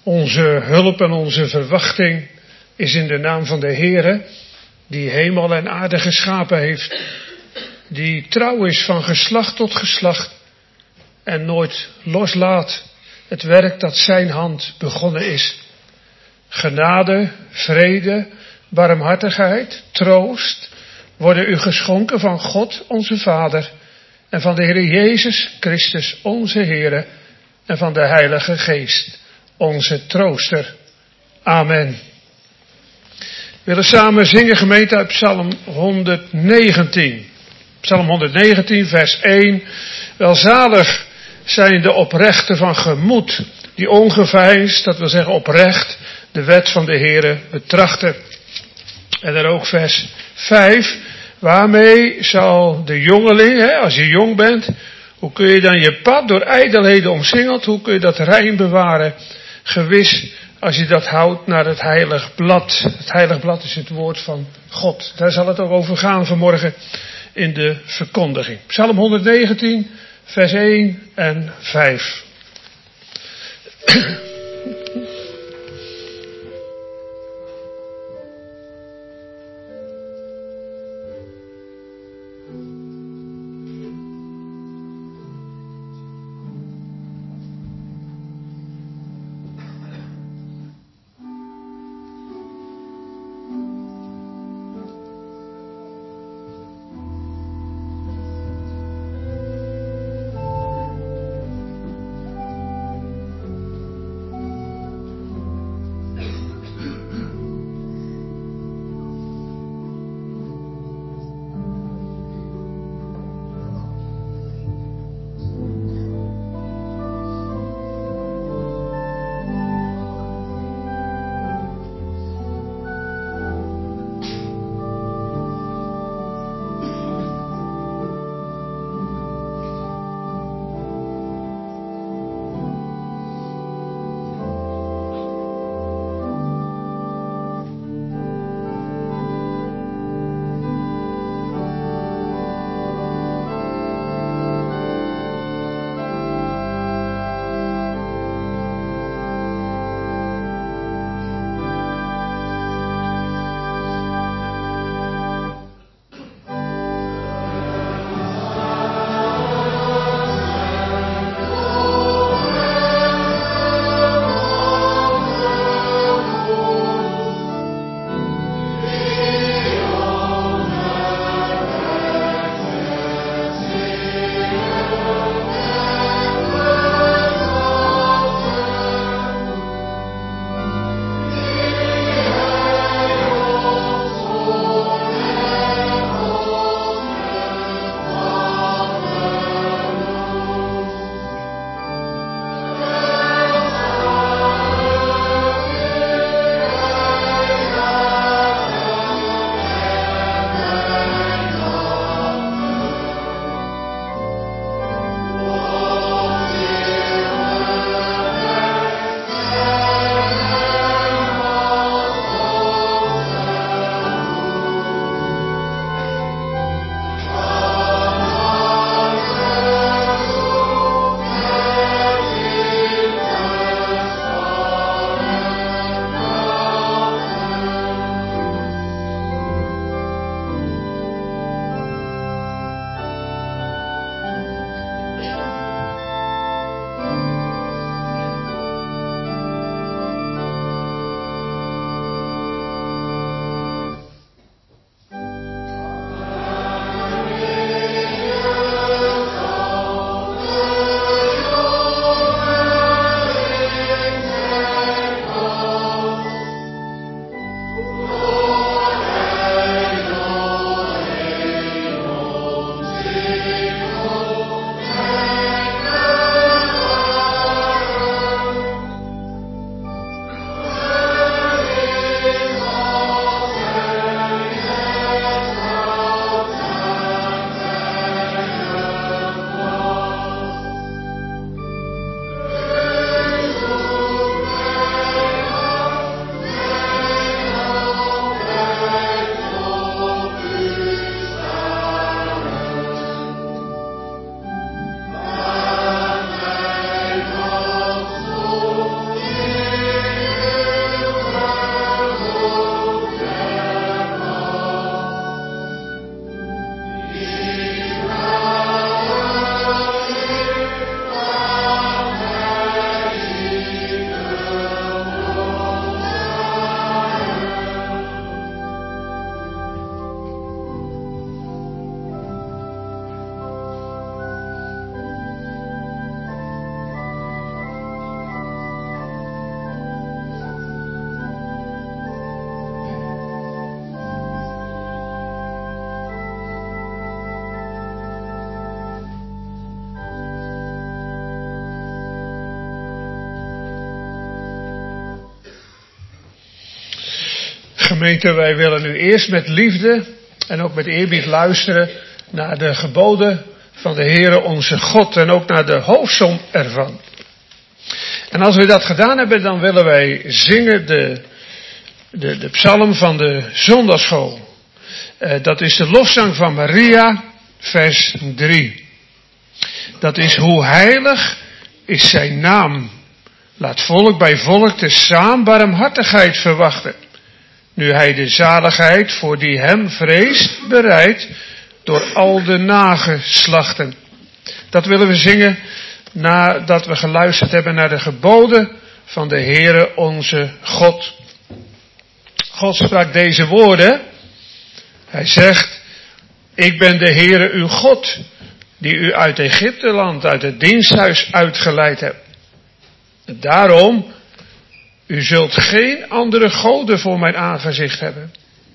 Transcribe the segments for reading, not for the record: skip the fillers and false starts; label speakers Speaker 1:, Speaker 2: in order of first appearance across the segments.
Speaker 1: Onze hulp en onze verwachting is in de naam van de Heere, die hemel en aarde geschapen heeft, die trouw is van geslacht tot geslacht en nooit loslaat het werk dat zijn hand begonnen is. Genade, vrede, barmhartigheid, troost worden u geschonken van God onze Vader en van de Heer Jezus Christus onze Heere en van de Heilige Geest onze trooster. Amen. We willen samen zingen, gemeente, uit Psalm 119. Psalm 119, vers 1. Welzalig zijn de oprechten van gemoed, die ongeveinsd, dat wil zeggen oprecht, de wet van de Heere betrachten. En dan ook vers 5. Waarmee zal de jongeling, als je jong bent, hoe kun je dan je pad door ijdelheden omsingeld, hoe kun je dat rein bewaren? Gewis, als je dat houdt naar het heilig blad. Het heilig blad is het woord van God. Daar zal het ook over gaan vanmorgen in de verkondiging. Psalm 119, vers 1 en 5. Gemeente, wij willen nu eerst met liefde en ook met eerbied luisteren naar de geboden van de Heere onze God en ook naar de hoofdsom ervan. En als we dat gedaan hebben, dan willen wij zingen de psalm van de zondagsschool. Dat is de lofzang van Maria, vers 3. Dat is: hoe heilig is zijn naam. Laat volk bij volk tezaam barmhartigheid verwachten. Nu hij de zaligheid voor die hem vreest bereidt door al de nageslachten. Dat willen we zingen nadat we geluisterd hebben naar de geboden van de Heere onze God. God sprak deze woorden. Hij zegt: ik ben de Heere uw God, die u uit Egypteland, uit het diensthuis uitgeleid hebt. Daarom, u zult geen andere goden voor mijn aangezicht hebben.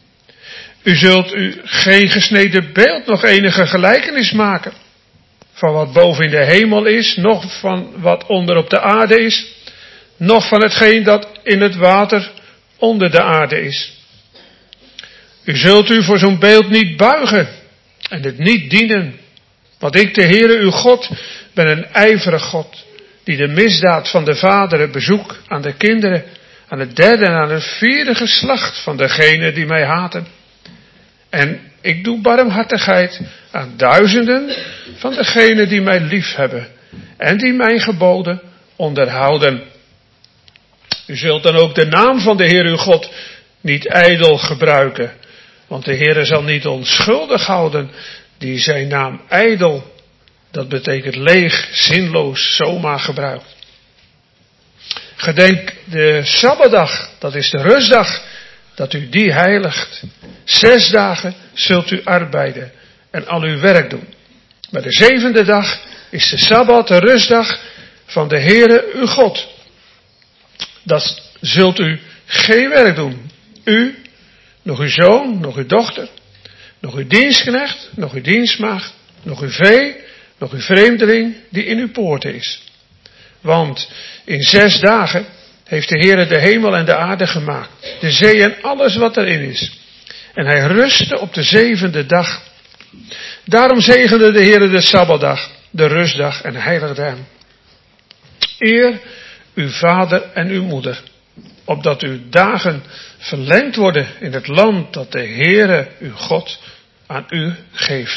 Speaker 1: U zult u geen gesneden beeld nog enige gelijkenis maken van wat boven in de hemel is, noch van wat onder op de aarde is, noch van hetgeen dat in het water onder de aarde is. U zult u voor zo'n beeld niet buigen en het niet dienen, want ik, de Heere uw God, ben een ijverig God, die de misdaad van de vaderen bezoekt aan de kinderen, aan het derde en aan het vierde geslacht van degenen die mij haten. En ik doe barmhartigheid aan duizenden van degenen die mij lief hebben en die mijn geboden onderhouden. U zult dan ook de naam van de Heer uw God niet ijdel gebruiken, want de Heer zal niet onschuldig houden die zijn naam ijdel, dat betekent leeg, zinloos, zomaar gebruikt. Gedenk de Sabbatdag, dat is de rustdag, dat u die heiligt. 6 dagen zult u arbeiden en al uw werk doen. Maar de 7e dag is de Sabbat, de rustdag van de Heere uw God. Dat zult u geen werk doen. U, nog uw zoon, nog uw dochter, nog uw dienstknecht, nog uw dienstmaagd, nog uw vee, nog uw vreemdeling die in uw poorten is. Want in 6 dagen heeft de Heere de hemel en de aarde gemaakt, de zee en alles wat erin is. En hij rustte op de 7e dag. Daarom zegende de Heere de Sabbatdag, de rustdag, en heiligde hem. Eer uw vader en uw moeder, opdat uw dagen verlengd worden in het land dat de Heere uw God aan u geeft.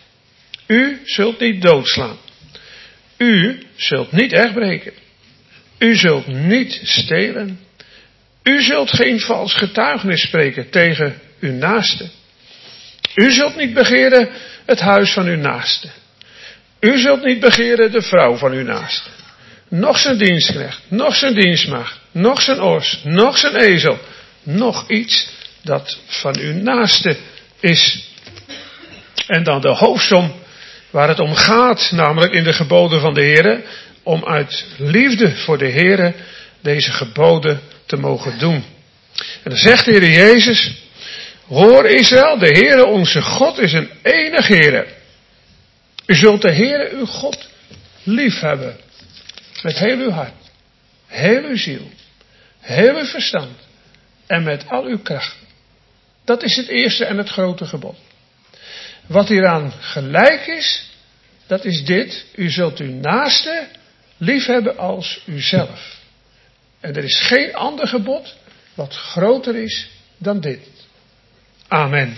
Speaker 1: U zult niet doodslaan. U zult niet echtbreken. U zult niet stelen. U zult geen vals getuigenis spreken tegen uw naaste. U zult niet begeren het huis van uw naaste. U zult niet begeren de vrouw van uw naaste. Nog zijn dienstknecht, nog zijn dienstmaagd, nog zijn os, nog zijn ezel, nog iets dat van uw naaste is. En dan de hoofdsom waar het om gaat, namelijk in de geboden van de Heere, om uit liefde voor de Heere deze geboden te mogen doen. En dan zegt de Heer Jezus: hoor Israël, de Heere onze God is een enig Heere. U zult de Heere uw God lief hebben. Met heel uw hart, heel uw ziel, heel uw verstand en met al uw kracht. Dat is het eerste en het grote gebod. Wat hieraan gelijk is, dat is dit: u zult uw naaste lief hebben als uzelf. En er is geen ander gebod wat groter is dan dit. Amen.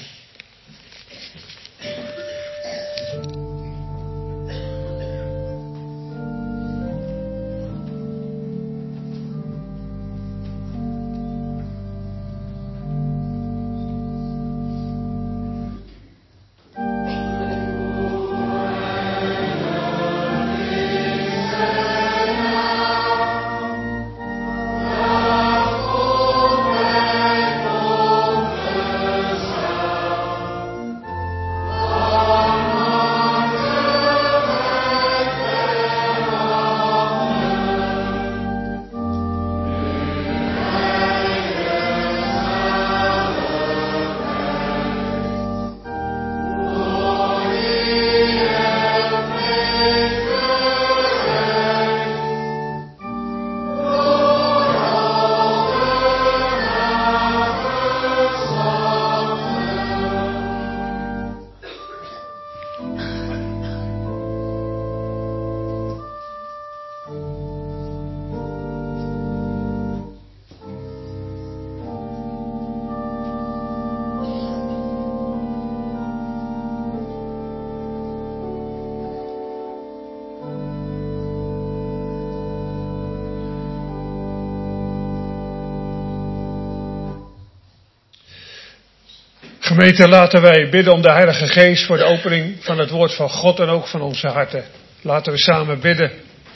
Speaker 1: Gemeente, laten wij bidden om de Heilige Geest voor de opening van het woord van God en ook van onze harten. Laten we samen bidden.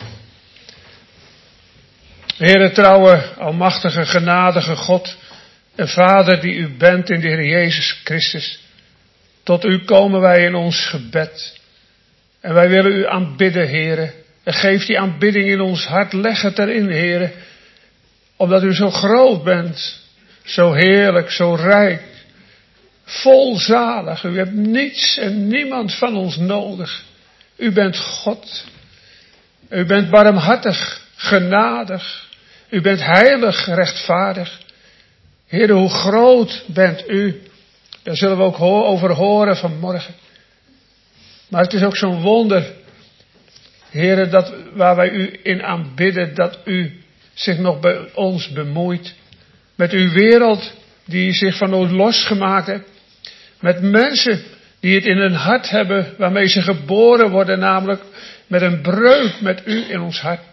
Speaker 1: Heere, trouwe, almachtige, genadige God en Vader die u bent in de Heer Jezus Christus. Tot u komen wij in ons gebed. En wij willen u aanbidden, Heere. En geef die aanbidding in ons hart, leg het erin, Heere. Omdat u zo groot bent, zo heerlijk, zo rijk, volzalig. U hebt niets en niemand van ons nodig. U bent God. U bent barmhartig, genadig. U bent heilig, rechtvaardig. Heere, hoe groot bent u. Daar zullen we ook over horen vanmorgen. Maar het is ook zo'n wonder, Heere, dat waar wij u in aanbidden, dat u zich nog bij ons bemoeit. Met uw wereld die zich van ons losgemaakt heeft. Met mensen die het in hun hart hebben, waarmee ze geboren worden, namelijk met een breuk met u in ons hart.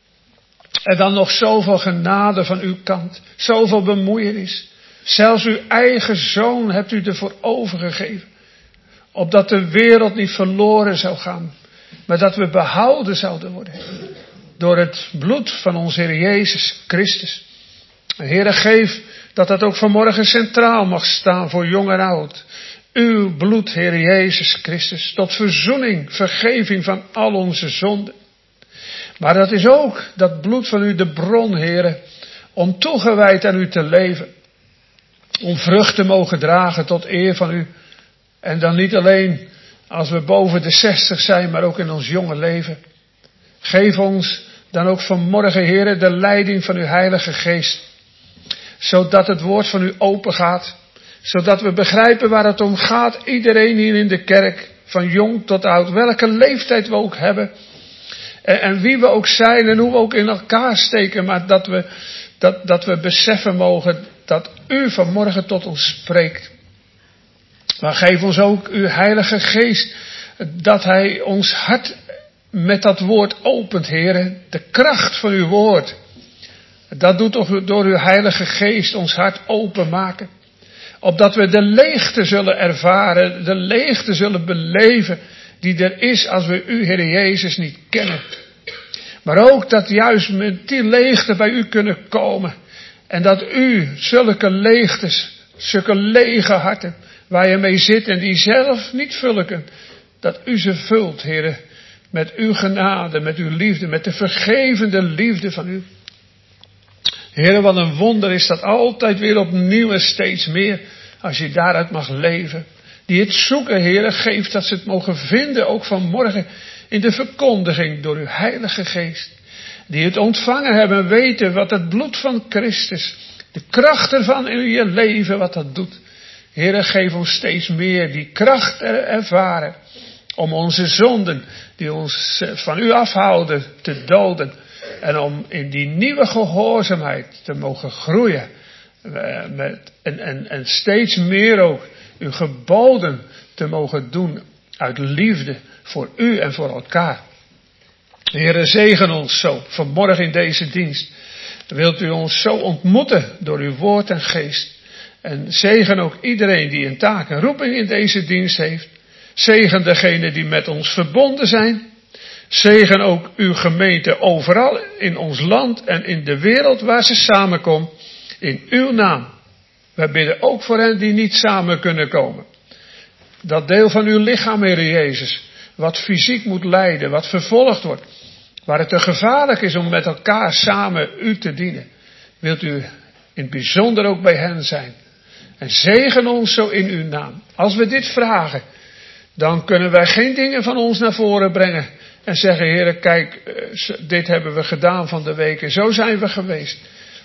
Speaker 1: En dan nog zoveel genade van uw kant, zoveel bemoeienis. Zelfs uw eigen zoon hebt u ervoor overgegeven. Opdat de wereld niet verloren zou gaan, maar dat we behouden zouden worden. Door het bloed van onze Heer Jezus Christus. Heere, geef dat dat ook vanmorgen centraal mag staan voor jong en oud. Uw bloed, Heer Jezus Christus, tot verzoening, vergeving van al onze zonden. Maar dat is ook dat bloed van u de bron, Heere, om toegewijd aan u te leven. Om vrucht te mogen dragen tot eer van u. En dan niet alleen als we boven de 60 zijn, maar ook in ons jonge leven. Geef ons dan ook vanmorgen, Heere, de leiding van uw Heilige Geest. Zodat het woord van u open gaat. Zodat we begrijpen waar het om gaat. Iedereen hier in de kerk, van jong tot oud, welke leeftijd we ook hebben. En wie we ook zijn en hoe we ook in elkaar steken. Maar dat we beseffen mogen dat u vanmorgen tot ons spreekt. Maar geef ons ook uw Heilige Geest. Dat hij ons hart met dat woord opent, Heere. De kracht van uw woord. Dat doet toch door uw Heilige Geest ons hart openmaken. Opdat we de leegte zullen ervaren. De leegte zullen beleven. Die er is als we u, Heer Jezus, niet kennen. Maar ook dat juist met die leegte bij u kunnen komen. En dat u zulke leegtes, zulke lege harten, waar je mee zit en die zelf niet vullen kunt. Dat u ze vult, Heer, met uw genade, met uw liefde, met de vergevende liefde van u. Heer, wat een wonder is dat altijd weer opnieuw en steeds meer, als je daaruit mag leven. Die het zoeken, Heer, geeft dat ze het mogen vinden, ook vanmorgen in de verkondiging door uw Heilige Geest. Die het ontvangen hebben, weten wat het bloed van Christus, de kracht ervan in je leven, wat dat doet. Heer, geef ons steeds meer die kracht ervaren om onze zonden, die ons van u afhouden, te doden. En om in die nieuwe gehoorzaamheid te mogen groeien. En steeds meer ook uw geboden te mogen doen uit liefde voor u en voor elkaar. Heere, zegen ons zo vanmorgen in deze dienst. Wilt u ons zo ontmoeten door uw woord en geest. En zegen ook iedereen die een taak en roeping in deze dienst heeft. Zegen degenen die met ons verbonden zijn. Zegen ook uw gemeente overal in ons land en in de wereld waar ze samenkomt. In uw naam. Wij bidden ook voor hen die niet samen kunnen komen. Dat deel van uw lichaam, Heer Jezus, wat fysiek moet lijden, wat vervolgd wordt. Waar het te gevaarlijk is om met elkaar samen u te dienen. Wilt u in het bijzonder ook bij hen zijn. En zegen ons zo in uw naam. Als we dit vragen, dan kunnen wij geen dingen van ons naar voren brengen. En zeggen, Heer, kijk, dit hebben we gedaan van de week en zo zijn we geweest.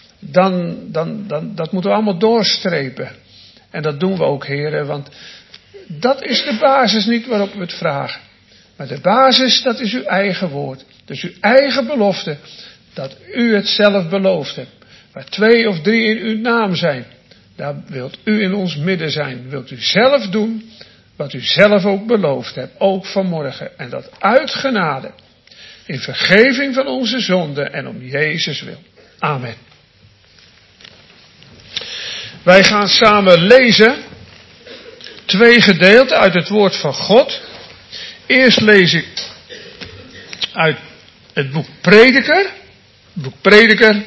Speaker 1: Dat moeten we allemaal doorstrepen. En dat doen we ook, Heer, want dat is de basis niet waarop we het vragen. Maar de basis, dat is uw eigen woord. Dus uw eigen belofte, dat u het zelf beloofd hebt. Waar 2 of 3 in uw naam zijn, daar wilt u in ons midden zijn. Wilt u zelf doen wat u zelf ook beloofd hebt, ook vanmorgen. En dat uit genade, in vergeving van onze zonden en om Jezus wil. Amen. Wij gaan samen lezen 2 gedeelten uit het woord van God. Eerst lees ik uit het boek Prediker.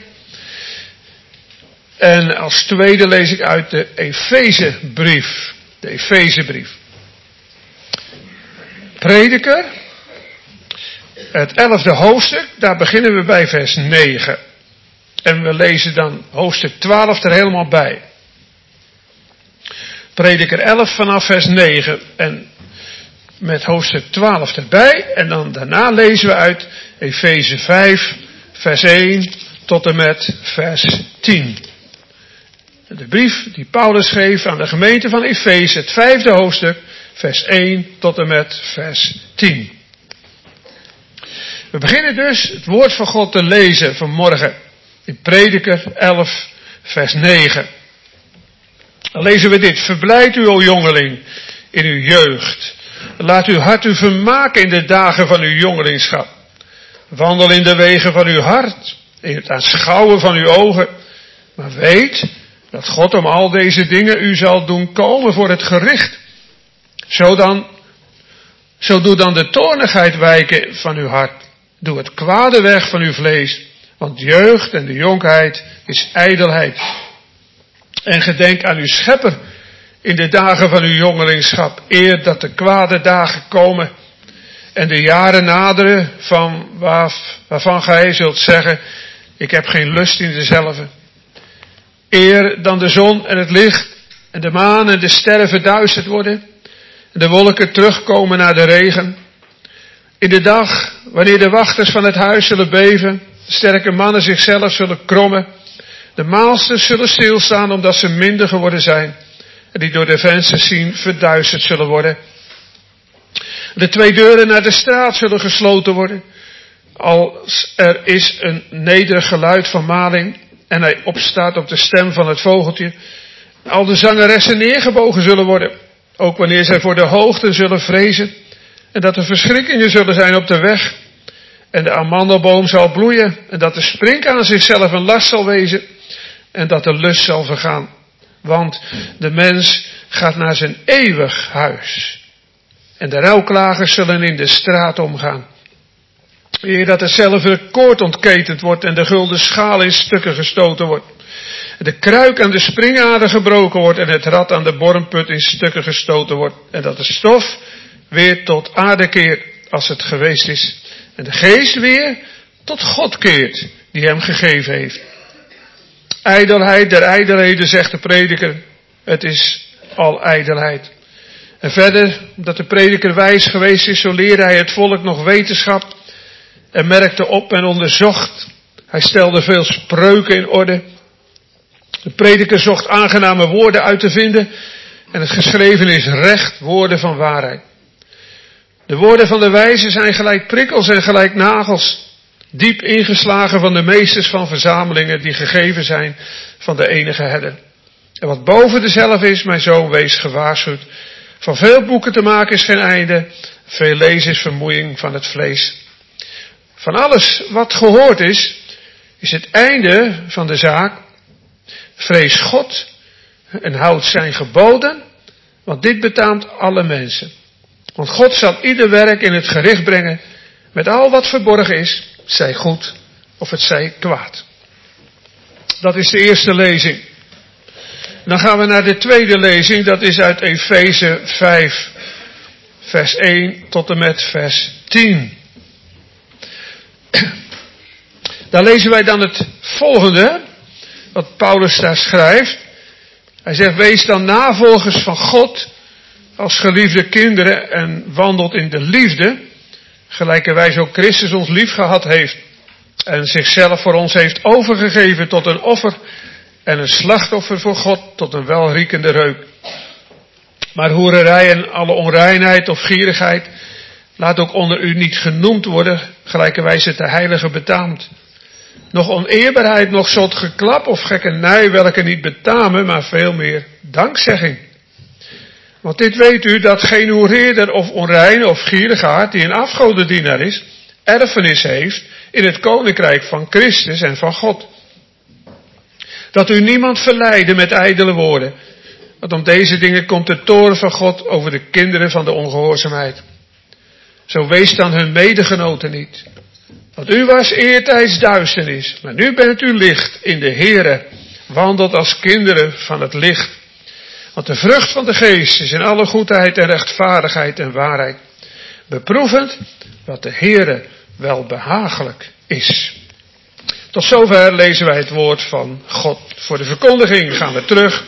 Speaker 1: En als tweede lees ik uit de Efezebrief. Prediker, het 11e hoofdstuk, daar beginnen we bij vers 9. En we lezen dan hoofdstuk 12 er helemaal bij. Prediker 11 vanaf vers 9 en met hoofdstuk 12 erbij. En dan daarna lezen we uit Efeze 5 vers 1 tot en met vers 10. De brief die Paulus schreef aan de gemeente van Efeze, het 5e hoofdstuk, vers 1 tot en met vers 10. We beginnen dus het woord van God te lezen vanmorgen in Prediker 11 vers 9. Dan lezen we dit. Verblijd u, o jongeling, in uw jeugd. Laat uw hart u vermaken in de dagen van uw jongelingschap. Wandel in de wegen van uw hart, in het aanschouwen van uw ogen. Maar weet dat God om al deze dingen u zal doen komen voor het gericht. Zo doe dan de toornigheid wijken van uw hart. Doe het kwade weg van uw vlees. Want jeugd en de jonkheid is ijdelheid. En gedenk aan uw schepper in de dagen van uw jongelingschap. Eer dat de kwade dagen komen. En de jaren naderen waarvan gij zult zeggen. Ik heb geen lust in dezelfde. Eer dan de zon en het licht en de maan en de sterren verduisterd worden. En de wolken terugkomen naar de regen. In de dag wanneer de wachters van het huis zullen beven. De sterke mannen zichzelf zullen krommen. De maalsters zullen stilstaan omdat ze minder geworden zijn. En die door de vensters zien verduisterd zullen worden. De 2 deuren naar de straat zullen gesloten worden. Als er is een nederig geluid van maling. En hij opstaat op de stem van het vogeltje. Al de zangeressen neergebogen zullen worden. Ook wanneer zij voor de hoogte zullen vrezen. En dat er verschrikkingen zullen zijn op de weg. En de amandelboom zal bloeien. En dat de sprinkhaan zichzelf een last zal wezen. En dat de lust zal vergaan. Want de mens gaat naar zijn eeuwig huis. En de ruilklagers zullen in de straat omgaan. Eer dat het zilveren koord ontketend wordt en de gulden schaal in stukken gestoten wordt. De kruik aan de springader gebroken wordt en het rad aan de bormput in stukken gestoten wordt. En dat de stof weer tot aarde keert als het geweest is. En de geest weer tot God keert die hem gegeven heeft. Ijdelheid der ijdelheden, zegt de prediker. Het is al ijdelheid. En verder, omdat de prediker wijs geweest is, zo leerde hij het volk nog wetenschap. En merkte op en onderzocht. Hij stelde veel spreuken in orde. De prediker zocht aangename woorden uit te vinden. En het geschreven is recht, woorden van waarheid. De woorden van de wijze zijn gelijk prikkels en gelijk nagels. Diep ingeslagen van de meesters van verzamelingen die gegeven zijn van de enige herder. En wat boven dezelfde is, mijn zoon, wees gewaarschuwd. Van veel boeken te maken is geen einde. Veel lezen is vermoeiing van het vlees. Van alles wat gehoord is het einde van de zaak. Vrees God en houd zijn geboden, want dit betaamt alle mensen. Want God zal ieder werk in het gericht brengen met al wat verborgen is, zij goed of het zij kwaad. Dat is de eerste lezing. Dan gaan we naar de tweede lezing, dat is uit Efeze 5, vers 1 tot en met vers 10. Daar lezen wij dan het volgende, wat Paulus daar schrijft. Hij zegt, wees dan navolgers van God als geliefde kinderen en wandelt in de liefde, gelijkerwijs ook Christus ons lief gehad heeft en zichzelf voor ons heeft overgegeven tot een offer en een slachtoffer voor God tot een welriekende reuk. Maar hoererij en alle onreinheid of gierigheid laat ook onder u niet genoemd worden, gelijkerwijs het de heilige betaamt. Nog oneerbaarheid, nog zot geklap of gekkernij, welke niet betamen, maar veel meer dankzegging. Want dit weet u, dat geen hoereerder of onreine of gierigaard, die een afgodendienaar is, erfenis heeft in het koninkrijk van Christus en van God. Dat u niemand verleidde met ijdele woorden, Want om deze dingen komt de toorn van God over de kinderen van de ongehoorzaamheid. Zo wees dan hun medegenoten niet. Want u was eertijds duisternis, maar nu bent u licht in de Heere. Wandelt als kinderen van het licht. Want de vrucht van de geest is in alle goedheid en rechtvaardigheid en waarheid. Beproevend wat de Heere wel behagelijk is. Tot zover lezen wij het woord van God. Voor de verkondiging gaan we terug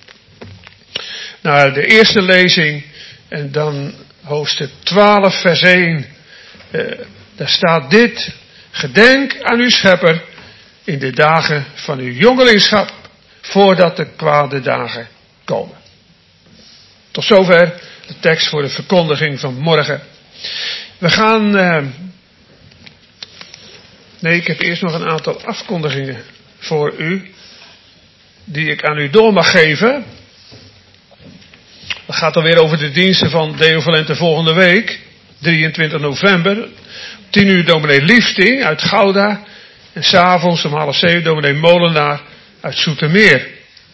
Speaker 1: naar de eerste lezing en dan hoofdstuk 12 vers 1. Daar staat dit: gedenk aan uw schepper in de dagen van uw jongelingschap, voordat de kwade dagen komen. Tot zover de tekst voor de verkondiging van morgen. We gaan... ik heb eerst nog een aantal afkondigingen voor u, die ik aan u door mag geven. Het gaat alweer over de diensten van Deo Volente volgende week, 23 november. 10 uur dominee Liefding uit Gouda. En 's avonds om 6:30 dominee Molenaar uit Zoetermeer.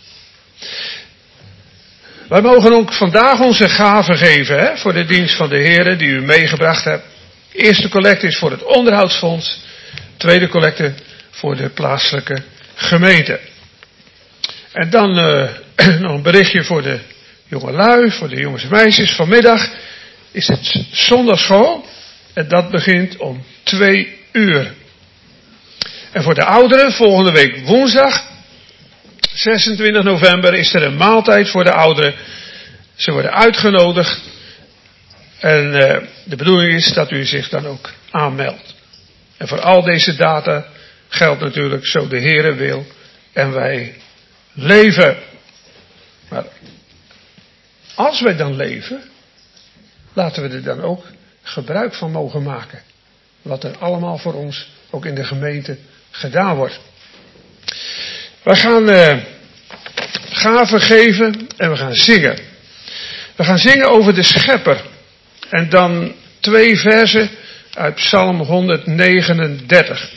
Speaker 1: Wij mogen ook vandaag onze gaven geven voor de dienst van de Heer die u meegebracht hebt. De eerste collecte is voor het onderhoudsfonds. Tweede collecte voor de plaatselijke gemeente. En dan nog een berichtje voor de jongelui, voor de jongens en meisjes. Vanmiddag is het zondagschool en dat begint om 2 uur. En voor de ouderen, volgende week woensdag, 26 november, is er een maaltijd voor de ouderen. Ze worden uitgenodigd en de bedoeling is dat u zich dan ook aanmeldt. En voor al deze data geldt natuurlijk zo de Heere wil en wij leven. Maar als wij dan leven, laten we er dan ook gebruik van mogen maken. Wat er allemaal voor ons ook in de gemeente gedaan wordt. Wij gaan gaven geven en we gaan zingen. We gaan zingen over de schepper. En dan 2 versen uit Psalm 139.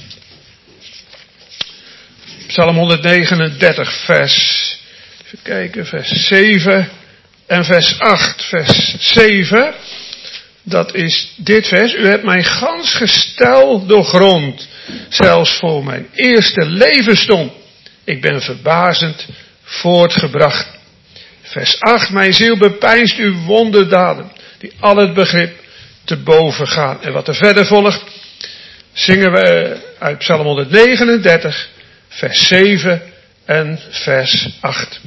Speaker 1: Psalm 139 vers 7 en vers 8. Vers 7, dat is dit vers. U hebt mijn gans gestel doorgrond, zelfs voor mijn eerste levensstond. Ik ben verbazend voortgebracht. Vers 8, mijn ziel bepeinst uw wonderdaden, die al het begrip te boven gaan. En wat er verder volgt, zingen we uit Psalm 139, vers 7 en vers 8.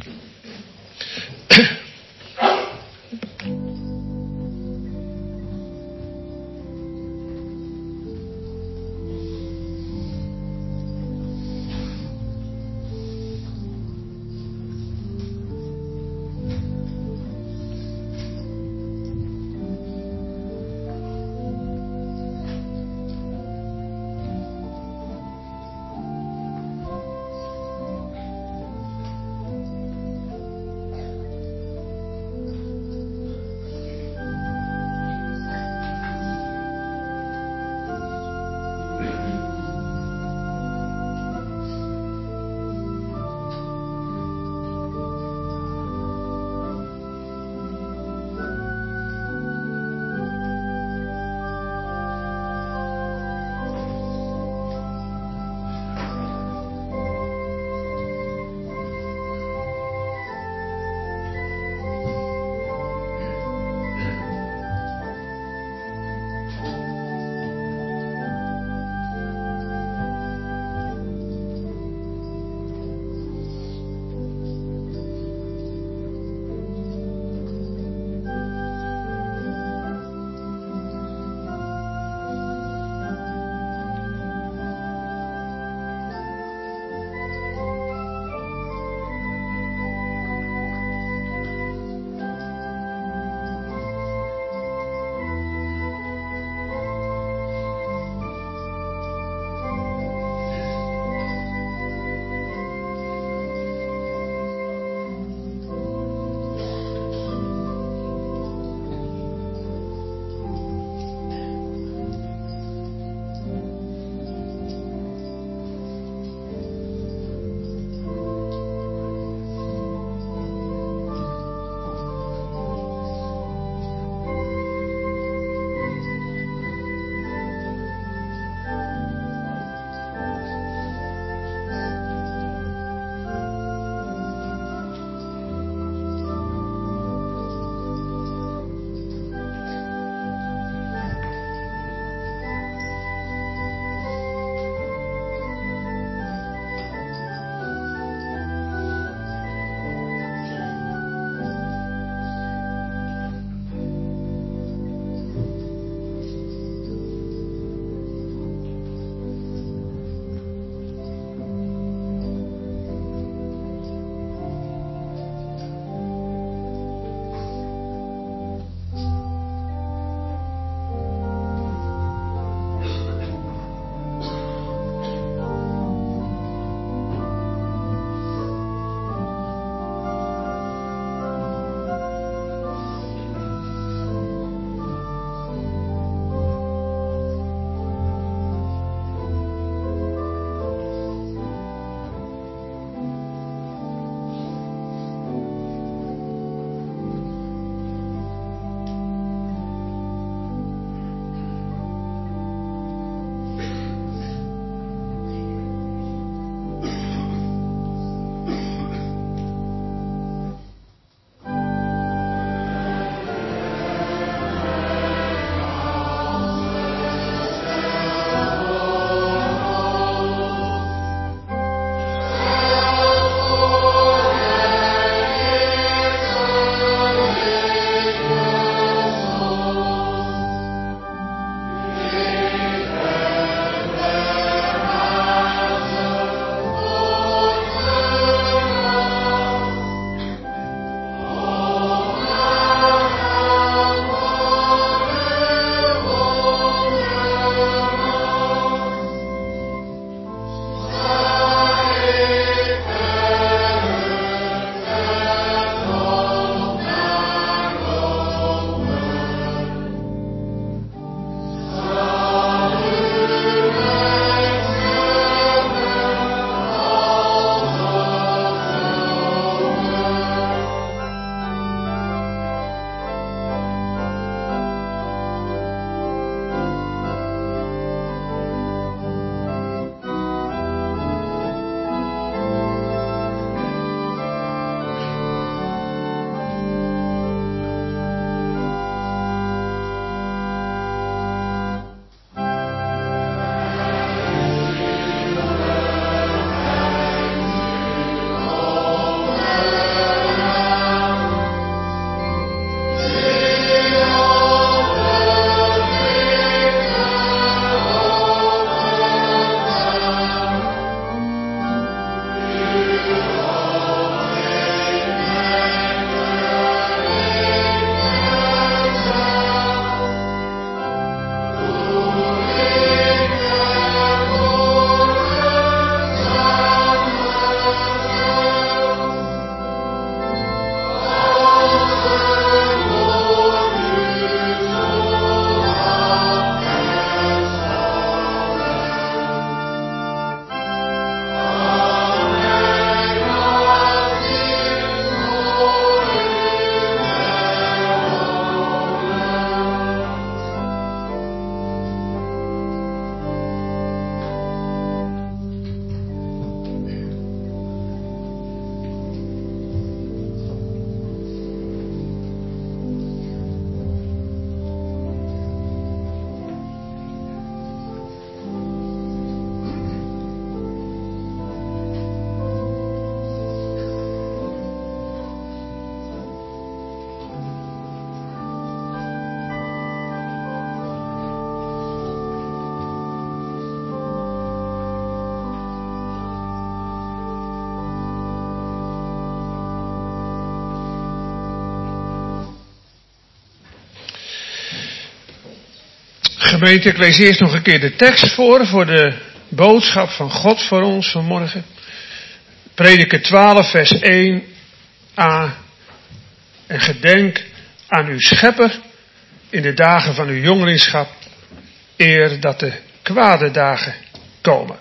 Speaker 1: Gemeente, ik lees eerst nog een keer de tekst voor de boodschap van God voor ons vanmorgen. Prediker 12, vers 1a. En gedenk aan uw schepper in de dagen van uw jongelingschap, eer dat de kwade dagen komen.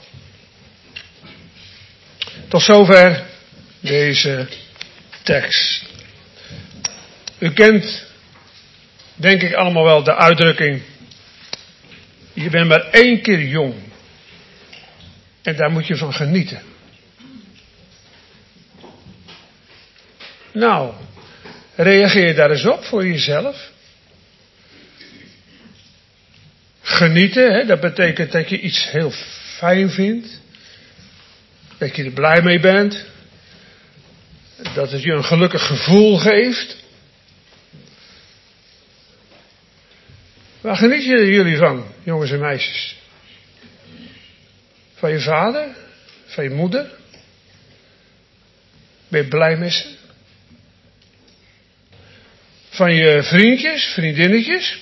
Speaker 1: Tot zover deze tekst. U kent, denk ik allemaal wel, de uitdrukking: je bent maar 1 keer jong. En daar moet je van genieten. Nou, reageer je daar eens op voor jezelf. Genieten, hè, dat betekent dat je iets heel fijn vindt. Dat je er blij mee bent. Dat het je een gelukkig gevoel geeft. Waar genieten jullie van, jongens en meisjes? Van je vader? Van je moeder? Ben je blij met ze? Van je vriendjes, vriendinnetjes?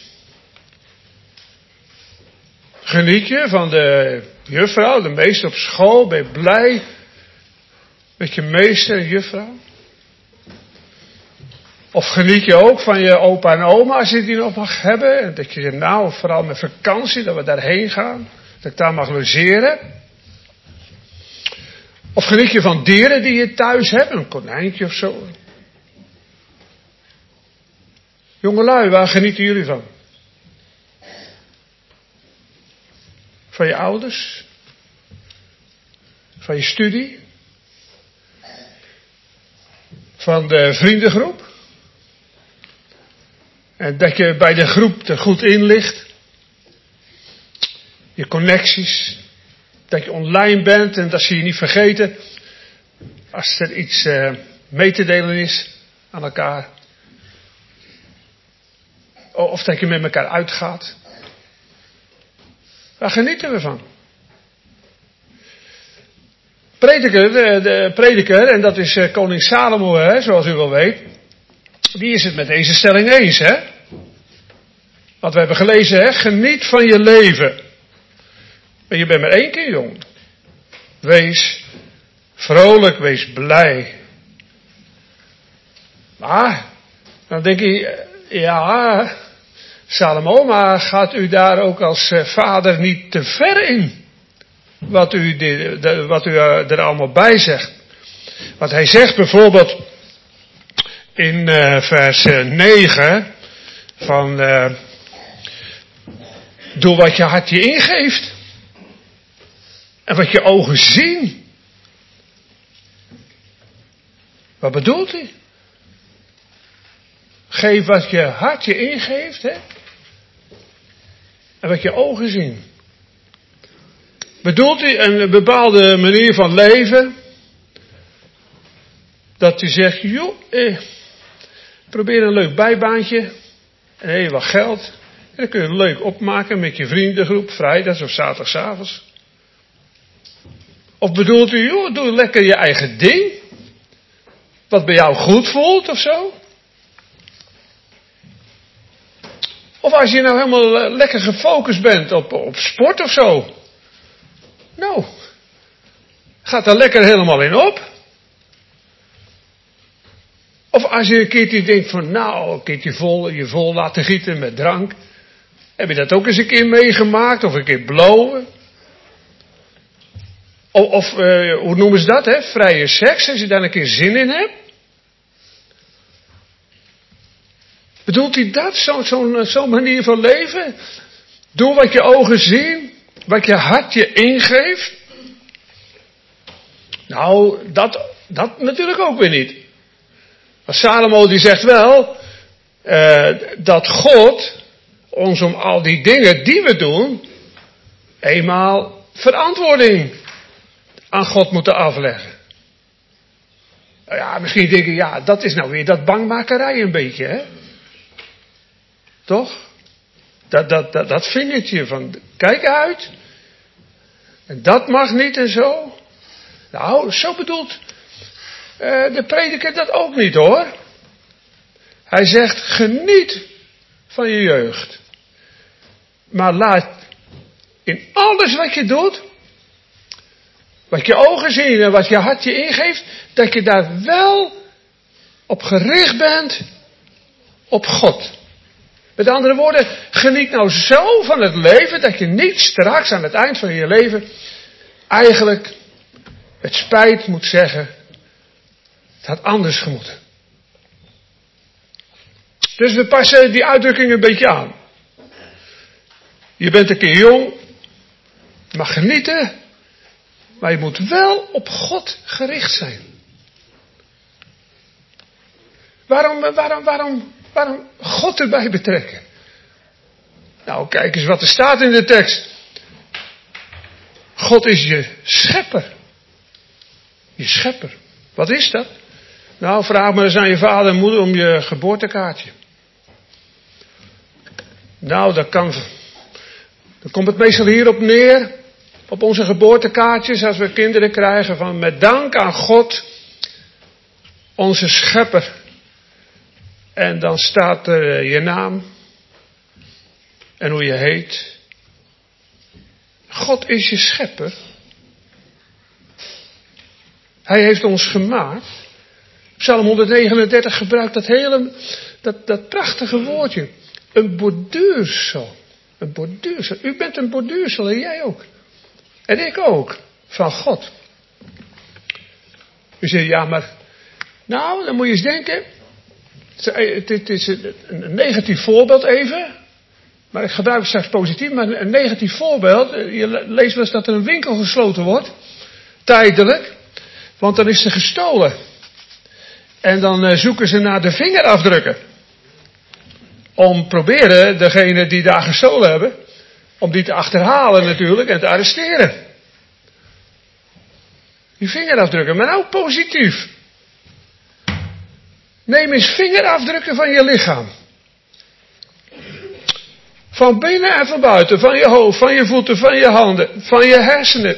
Speaker 1: Geniet je van de juffrouw, de meester op school? Ben je blij met je meester en juffrouw? Of geniet je ook van je opa en oma als je die nog mag hebben? En dat je nou, vooral met vakantie, dat we daarheen gaan. Dat ik daar mag logeren. Of geniet je van dieren die je thuis hebt? Een konijntje of zo. Jongelui, waar genieten jullie van? Van je ouders? Van je studie? Van de vriendengroep? En dat je bij de groep er goed in ligt. Je connecties. Dat je online bent en dat ze je niet vergeten. Als er iets mee te delen is aan elkaar. Of dat je met elkaar uitgaat. Waar genieten we van? De prediker, en dat is koning Salomo, hè, zoals u wel weet. Die is het met deze stelling eens, hè? Wat we hebben gelezen, hè? Geniet van je leven. Maar je bent maar 1 keer jong. Wees vrolijk, wees blij. Maar, dan denk je, ja, Salomo, maar gaat u daar ook als vader niet te ver in? Wat u er allemaal bij zegt. Want hij zegt bijvoorbeeld in vers 9 van doe wat je hart je ingeeft. En wat je ogen zien. Wat bedoelt hij? Geef wat je hart je ingeeft, hè? En wat je ogen zien. Bedoelt hij een bepaalde manier van leven? Dat u zegt, joh, probeer een leuk bijbaantje. En heel wat geld. En dan kun je het leuk opmaken met je vriendengroep, vrijdags of zaterdagavonds. Of bedoelt u, joh, doe lekker je eigen ding. Wat bij jou goed voelt of zo. Of als je nou helemaal lekker gefocust bent op sport of zo. Nou, gaat daar lekker helemaal in op. Of als je een keertje denkt van, nou, een keertje je vol laten gieten met drank. Heb je dat ook eens een keer meegemaakt? Of een keer blowen? Of hoe noemen ze dat, hè? Vrije seks, als je daar een keer zin in hebt. Bedoelt hij dat? Zo'n manier van leven? Doe wat je ogen zien. Wat je hart je ingeeft. Nou, dat natuurlijk ook weer niet. Maar Salomo die zegt wel dat God ons om al die dingen die we doen, eenmaal verantwoording aan God moeten afleggen. Nou ja, misschien denk je, ja, dat is nou weer dat bangmakerij een beetje, hè? Toch? Dat vingertje van, kijk uit. En dat mag niet en zo. Nou, zo bedoelt de prediker dat ook niet, hoor. Hij zegt, geniet van je jeugd. Maar laat in alles wat je doet, wat je ogen zien en wat je hart je ingeeft, dat je daar wel op gericht bent op God. Met andere woorden, geniet nou zo van het leven dat je niet straks aan het eind van je leven eigenlijk met spijt moet zeggen, het had anders gemoeten. Dus we passen die uitdrukking een beetje aan. Je bent een keer jong, je mag genieten, maar je moet wel op God gericht zijn. Waarom God erbij betrekken? Nou, kijk eens wat er staat in de tekst. God is je schepper. Je schepper. Wat is dat? Nou, vraag maar eens aan je vader en moeder om je geboortekaartje. Nou, dan komt het meestal hierop neer, op onze geboortekaartjes, als we kinderen krijgen, van met dank aan God, onze schepper. En dan staat er je naam en hoe je heet. God is je schepper. Hij heeft ons gemaakt. Psalm 139 gebruikt dat prachtige woordje. Een borduursel. Een borduursel. U bent een borduursel en jij ook. En ik ook. Van God. U zegt, ja maar, nou dan moet je eens denken. Het is een negatief voorbeeld even. Maar ik gebruik het straks positief. Maar een negatief voorbeeld. Je leest wel eens dat er een winkel gesloten wordt. Tijdelijk. Want dan is ze gestolen. En dan zoeken ze naar de vingerafdrukken. Om proberen degene die daar gestolen hebben. Om die te achterhalen natuurlijk en te arresteren. Die vingerafdrukken. Maar nou positief. Neem eens vingerafdrukken van je lichaam. Van binnen en van buiten. Van je hoofd, van je voeten, van je handen. Van je hersenen.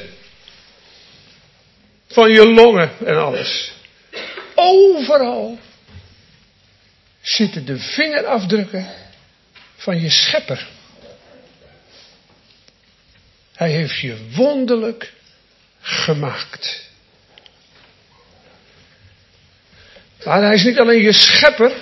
Speaker 1: Van je longen en alles. Overal zitten de vingerafdrukken van je schepper. Hij heeft je wonderlijk gemaakt. Maar hij is niet alleen je schepper.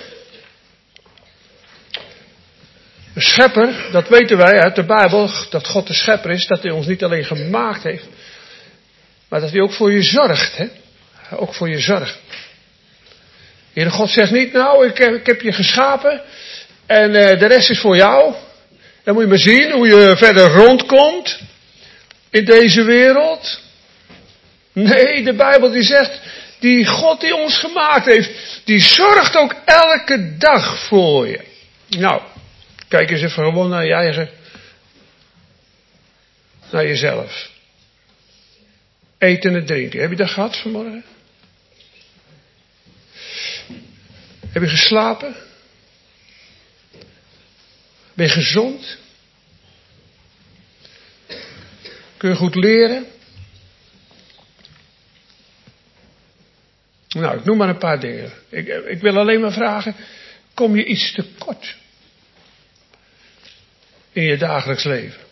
Speaker 1: Een schepper, dat weten wij uit de Bijbel, dat God de schepper is, dat hij ons niet alleen gemaakt heeft, maar dat hij ook voor je zorgt. Hè? Ook voor je zorgt. Heere God zegt niet, nou, ik heb je geschapen en de rest is voor jou. Dan moet je maar zien hoe je verder rondkomt in deze wereld. Nee, de Bijbel die zegt, die God die ons gemaakt heeft, die zorgt ook elke dag voor je. Nou, kijk eens even gewoon naar je eigen, naar jezelf. Eten en drinken, heb je dat gehad vanmorgen? Heb je geslapen? Ben je gezond? Kun je goed leren? Nou, ik noem maar een paar dingen. Ik wil alleen maar vragen, kom je iets tekort in je dagelijks leven?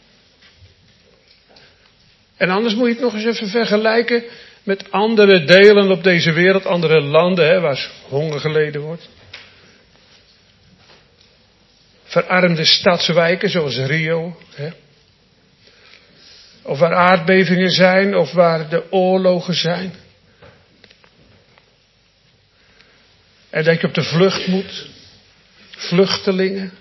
Speaker 1: En anders moet je het nog eens even vergelijken met andere delen op deze wereld, andere landen, hè, waar honger geleden wordt. Verarmde stadswijken zoals Rio. Hè. Of waar aardbevingen zijn, of waar de oorlogen zijn. En dat je op de vlucht moet. Vluchtelingen.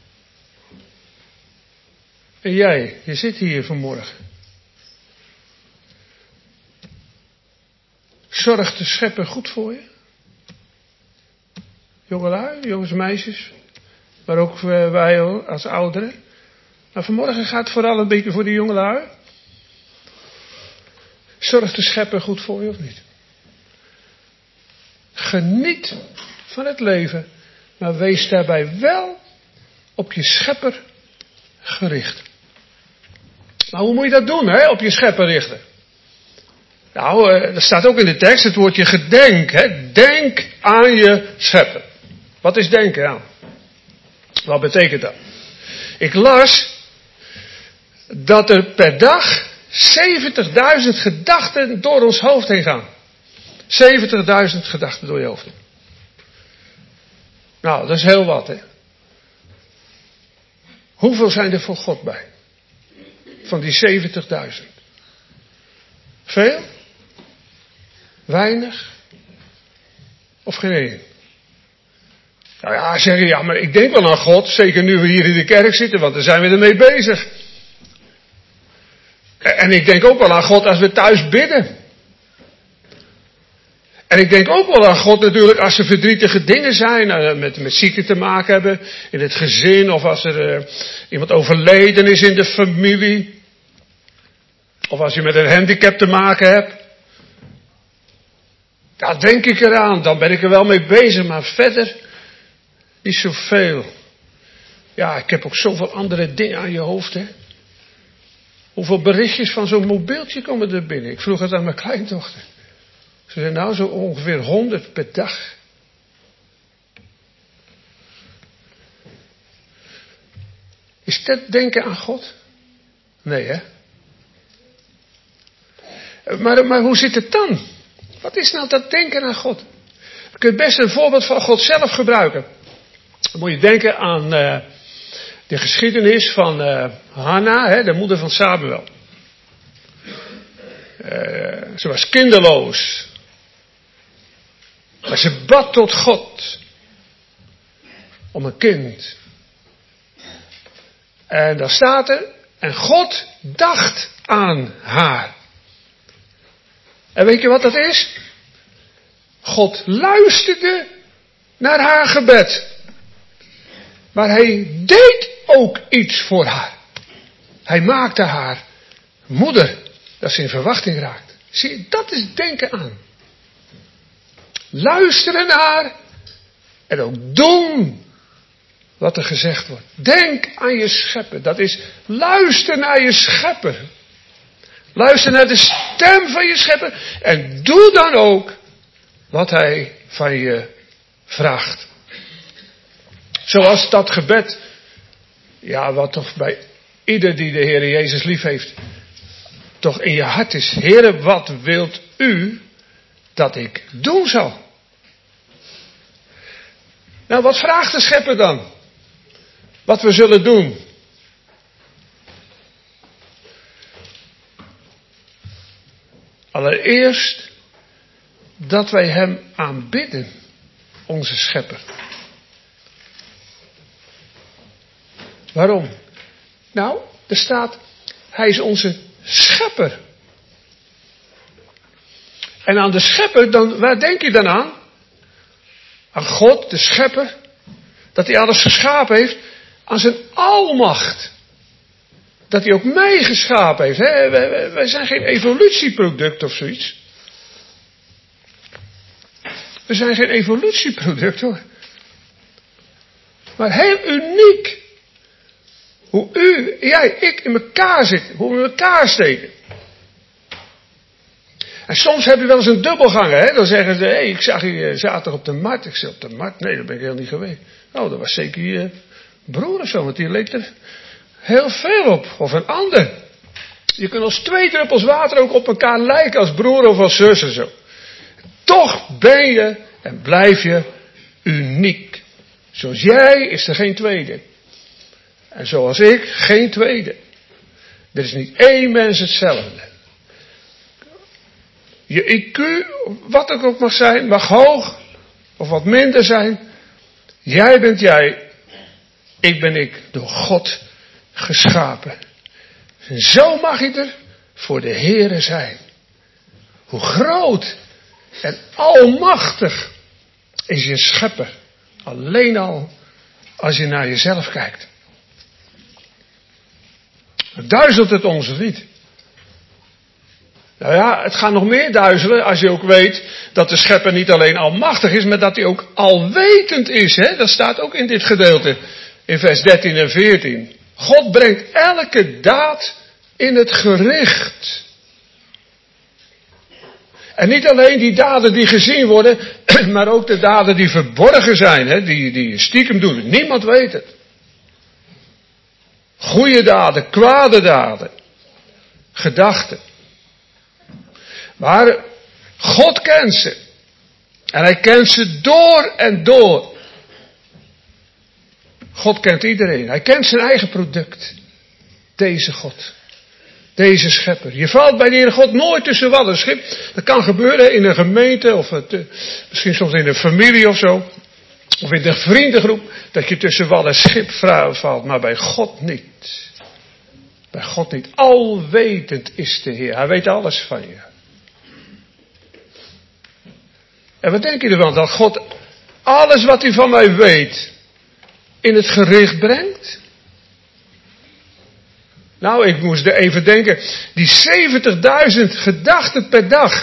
Speaker 1: En jij, je zit hier vanmorgen. Zorgt de schepper goed voor je? Jongelui, jongens en meisjes. Maar ook wij als ouderen. Maar vanmorgen gaat het vooral een beetje voor de jongelui. Zorgt de schepper goed voor je of niet? Geniet van het leven. Maar wees daarbij wel op je schepper gericht. Maar hoe moet je dat doen, hè? Op je schepper richten? Nou, er staat ook in de tekst het woordje gedenk. Hè? Denk aan je schepper. Wat is denken aan? Wat betekent dat? Ik las dat er per dag 70.000 gedachten door ons hoofd heen gaan. 70.000 gedachten door je hoofd heen. Nou, dat is heel wat, hè. Hoeveel zijn er voor God bij? Van die 70.000. Veel? Weinig? Of geen één? Nou ja, zeg je, ja, maar ik denk wel aan God. Zeker nu we hier in de kerk zitten, want daar zijn we ermee bezig. En ik denk ook wel aan God als we thuis bidden. En ik denk ook wel aan God natuurlijk als er verdrietige dingen zijn, met ziekte te maken hebben in het gezin, of als er iemand overleden is in de familie. Of als je met een handicap te maken hebt. Daar denk ik eraan, dan ben ik er wel mee bezig, maar verder niet zoveel. Ja, ik heb ook zoveel andere dingen aan je hoofd, hè. Hoeveel berichtjes van zo'n mobieltje komen er binnen? Ik vroeg het aan mijn kleindochter. Ze zei, nou, zo ongeveer 100 per dag. Is dat denken aan God? Nee, hè? Maar hoe zit het dan? Wat is nou dat denken aan God? Je kunt best een voorbeeld van God zelf gebruiken. Dan moet je denken aan de geschiedenis van Hanna, hè, de moeder van Samuel. Ze was kinderloos. Maar ze bad tot God om een kind. En daar staat er, en God dacht aan haar. En weet je wat dat is? God luisterde naar haar gebed. Maar hij deed ook iets voor haar. Hij maakte haar moeder, dat ze in verwachting raakt. Zie je, dat is denken aan. Luisteren naar en ook doen wat er gezegd wordt. Denk aan je schepper. Dat is luister naar je schepper. Luister naar de stem van je schepper. En doe dan ook wat hij van je vraagt. Zoals dat gebed. Ja, wat toch bij ieder die de Heer Jezus lief heeft. Toch in je hart is. Heere, wat wilt u dat ik doen zal? Nou, wat vraagt de schepper dan? Wat we zullen doen. Allereerst dat wij hem aanbidden, onze schepper. Waarom? Nou, er staat, hij is onze schepper. En aan de schepper, dan, waar denk je dan aan? Aan God, de schepper. Dat hij alles geschapen heeft. Aan zijn almacht. Dat hij ook mij geschapen heeft. Wij zijn geen evolutieproduct of zoiets. We zijn geen evolutieproduct hoor. Maar heel uniek. Hoe u, jij, ik in elkaar zitten. Hoe we in elkaar steken. En soms heb je wel eens een dubbelganger. Hè? Dan zeggen ze, hey, ik zag je zaterdag op de markt. Ik zei op de markt? Nee, dat ben ik helemaal niet geweest. Oh, dat was zeker je broer of zo. Want die leek er heel veel op. Of een ander. Je kunt als 2 druppels water ook op elkaar lijken. Als broer of als zus en zo. Toch ben je en blijf je uniek. Zoals jij is er geen tweede. En zoals ik geen tweede. Er is niet één mens hetzelfde. Je IQ, wat het ook mag zijn, mag hoog of wat minder zijn. Jij bent jij. Ik ben ik, door God geschapen. En zo mag je er voor de Heere zijn. Hoe groot en almachtig is je schepper. Alleen al als je naar jezelf kijkt. Duizelt het ons of niet? Nou ja, het gaat nog meer duizelen als je ook weet dat de schepper niet alleen almachtig is, maar dat hij ook alwetend is. Hè? Dat staat ook in dit gedeelte, in vers 13 en 14. God brengt elke daad in het gericht. En niet alleen die daden die gezien worden, maar ook de daden die verborgen zijn, hè? Die je stiekem doet. Niemand weet het. Goede daden, kwade daden. Gedachten. Maar God kent ze. En hij kent ze door en door. God kent iedereen. Hij kent zijn eigen product. Deze God. Deze schepper. Je valt bij de Heere God nooit tussen wal en schip. Dat kan gebeuren in een gemeente of misschien soms in een familie of zo. Of in de vriendengroep. Dat je tussen wal en schip valt. Maar bij God niet. Bij God niet. Alwetend is de Heer. Hij weet alles van je. En wat denk je ervan? Dat God alles wat hij van mij weet in het gericht brengt? Nou, ik moest er even denken. Die 70.000 gedachten per dag.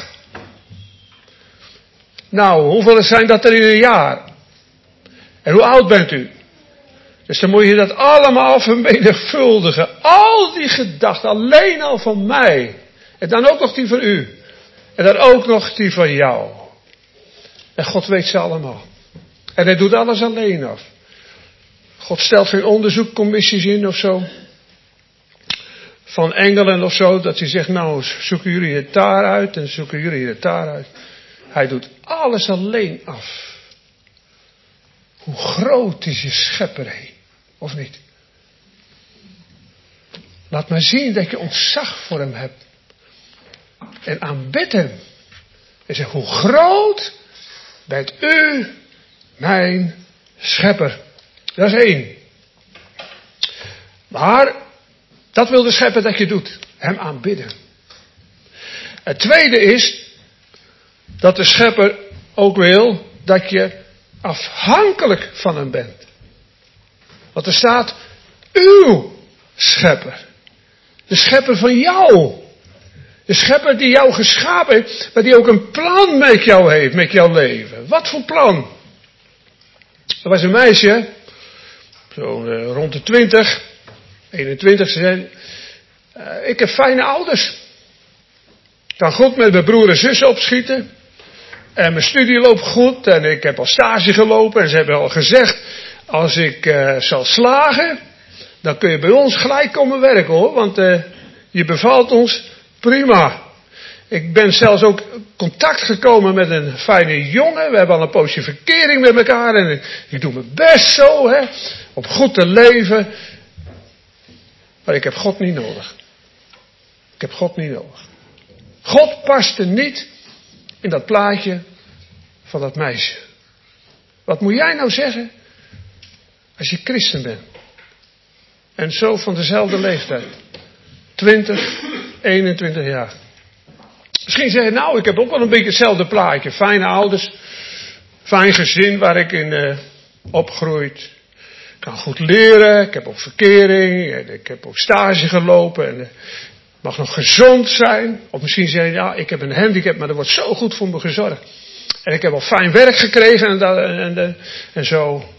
Speaker 1: Nou, hoeveel zijn dat er in een jaar? En hoe oud bent u? Dus dan moet je dat allemaal vermenigvuldigen. Al die gedachten, alleen al van mij. En dan ook nog die van u. En dan ook nog die van jou. En God weet ze allemaal. En hij doet alles alleen af. God stelt geen onderzoekcommissies in of zo. Van engelen of zo. Dat hij zegt, nou zoeken jullie het daar uit en zoeken jullie het daar uit. Hij doet alles alleen af. Hoe groot is je schepper, hé? Of niet? Laat maar zien dat je ontzag voor hem hebt. En aanbid hem. En zeg, hoe groot bent u, mijn schepper. Dat is 1. Maar, dat wil de schepper dat je doet. Hem aanbidden. Het tweede is, dat de schepper ook wil dat je afhankelijk van hem bent. Want er staat, uw schepper. De schepper van jou. De schepper die jou geschapen heeft, maar die ook een plan met jou heeft, met jouw leven. Wat voor plan? Er was een meisje, zo rond de 20, 21, ze zei, ik heb fijne ouders. Ik kan goed met mijn broer en zus opschieten. En mijn studie loopt goed en ik heb al stage gelopen en ze hebben al gezegd, als ik zal slagen, dan kun je bij ons gelijk komen werken hoor, want je bevalt ons prima. Ik ben zelfs ook in contact gekomen met een fijne jongen, we hebben al een poosje verkering met elkaar en ik doe mijn best zo, hè, om goed te leven. Maar ik heb God niet nodig. Ik heb God niet nodig. God paste niet in dat plaatje van dat meisje. Wat moet jij nou zeggen als je christen bent? En zo van dezelfde leeftijd. 20, 21 jaar. Misschien zeg je, nou, ik heb ook wel een beetje hetzelfde plaatje. Fijne ouders, fijn gezin waar ik in opgroeid. Ik kan goed leren, ik heb ook verkering, en ik heb ook stage gelopen en mag nog gezond zijn. Of misschien zeg je, ja, ik heb een handicap, maar er wordt zo goed voor me gezorgd. En ik heb al fijn werk gekregen en zo.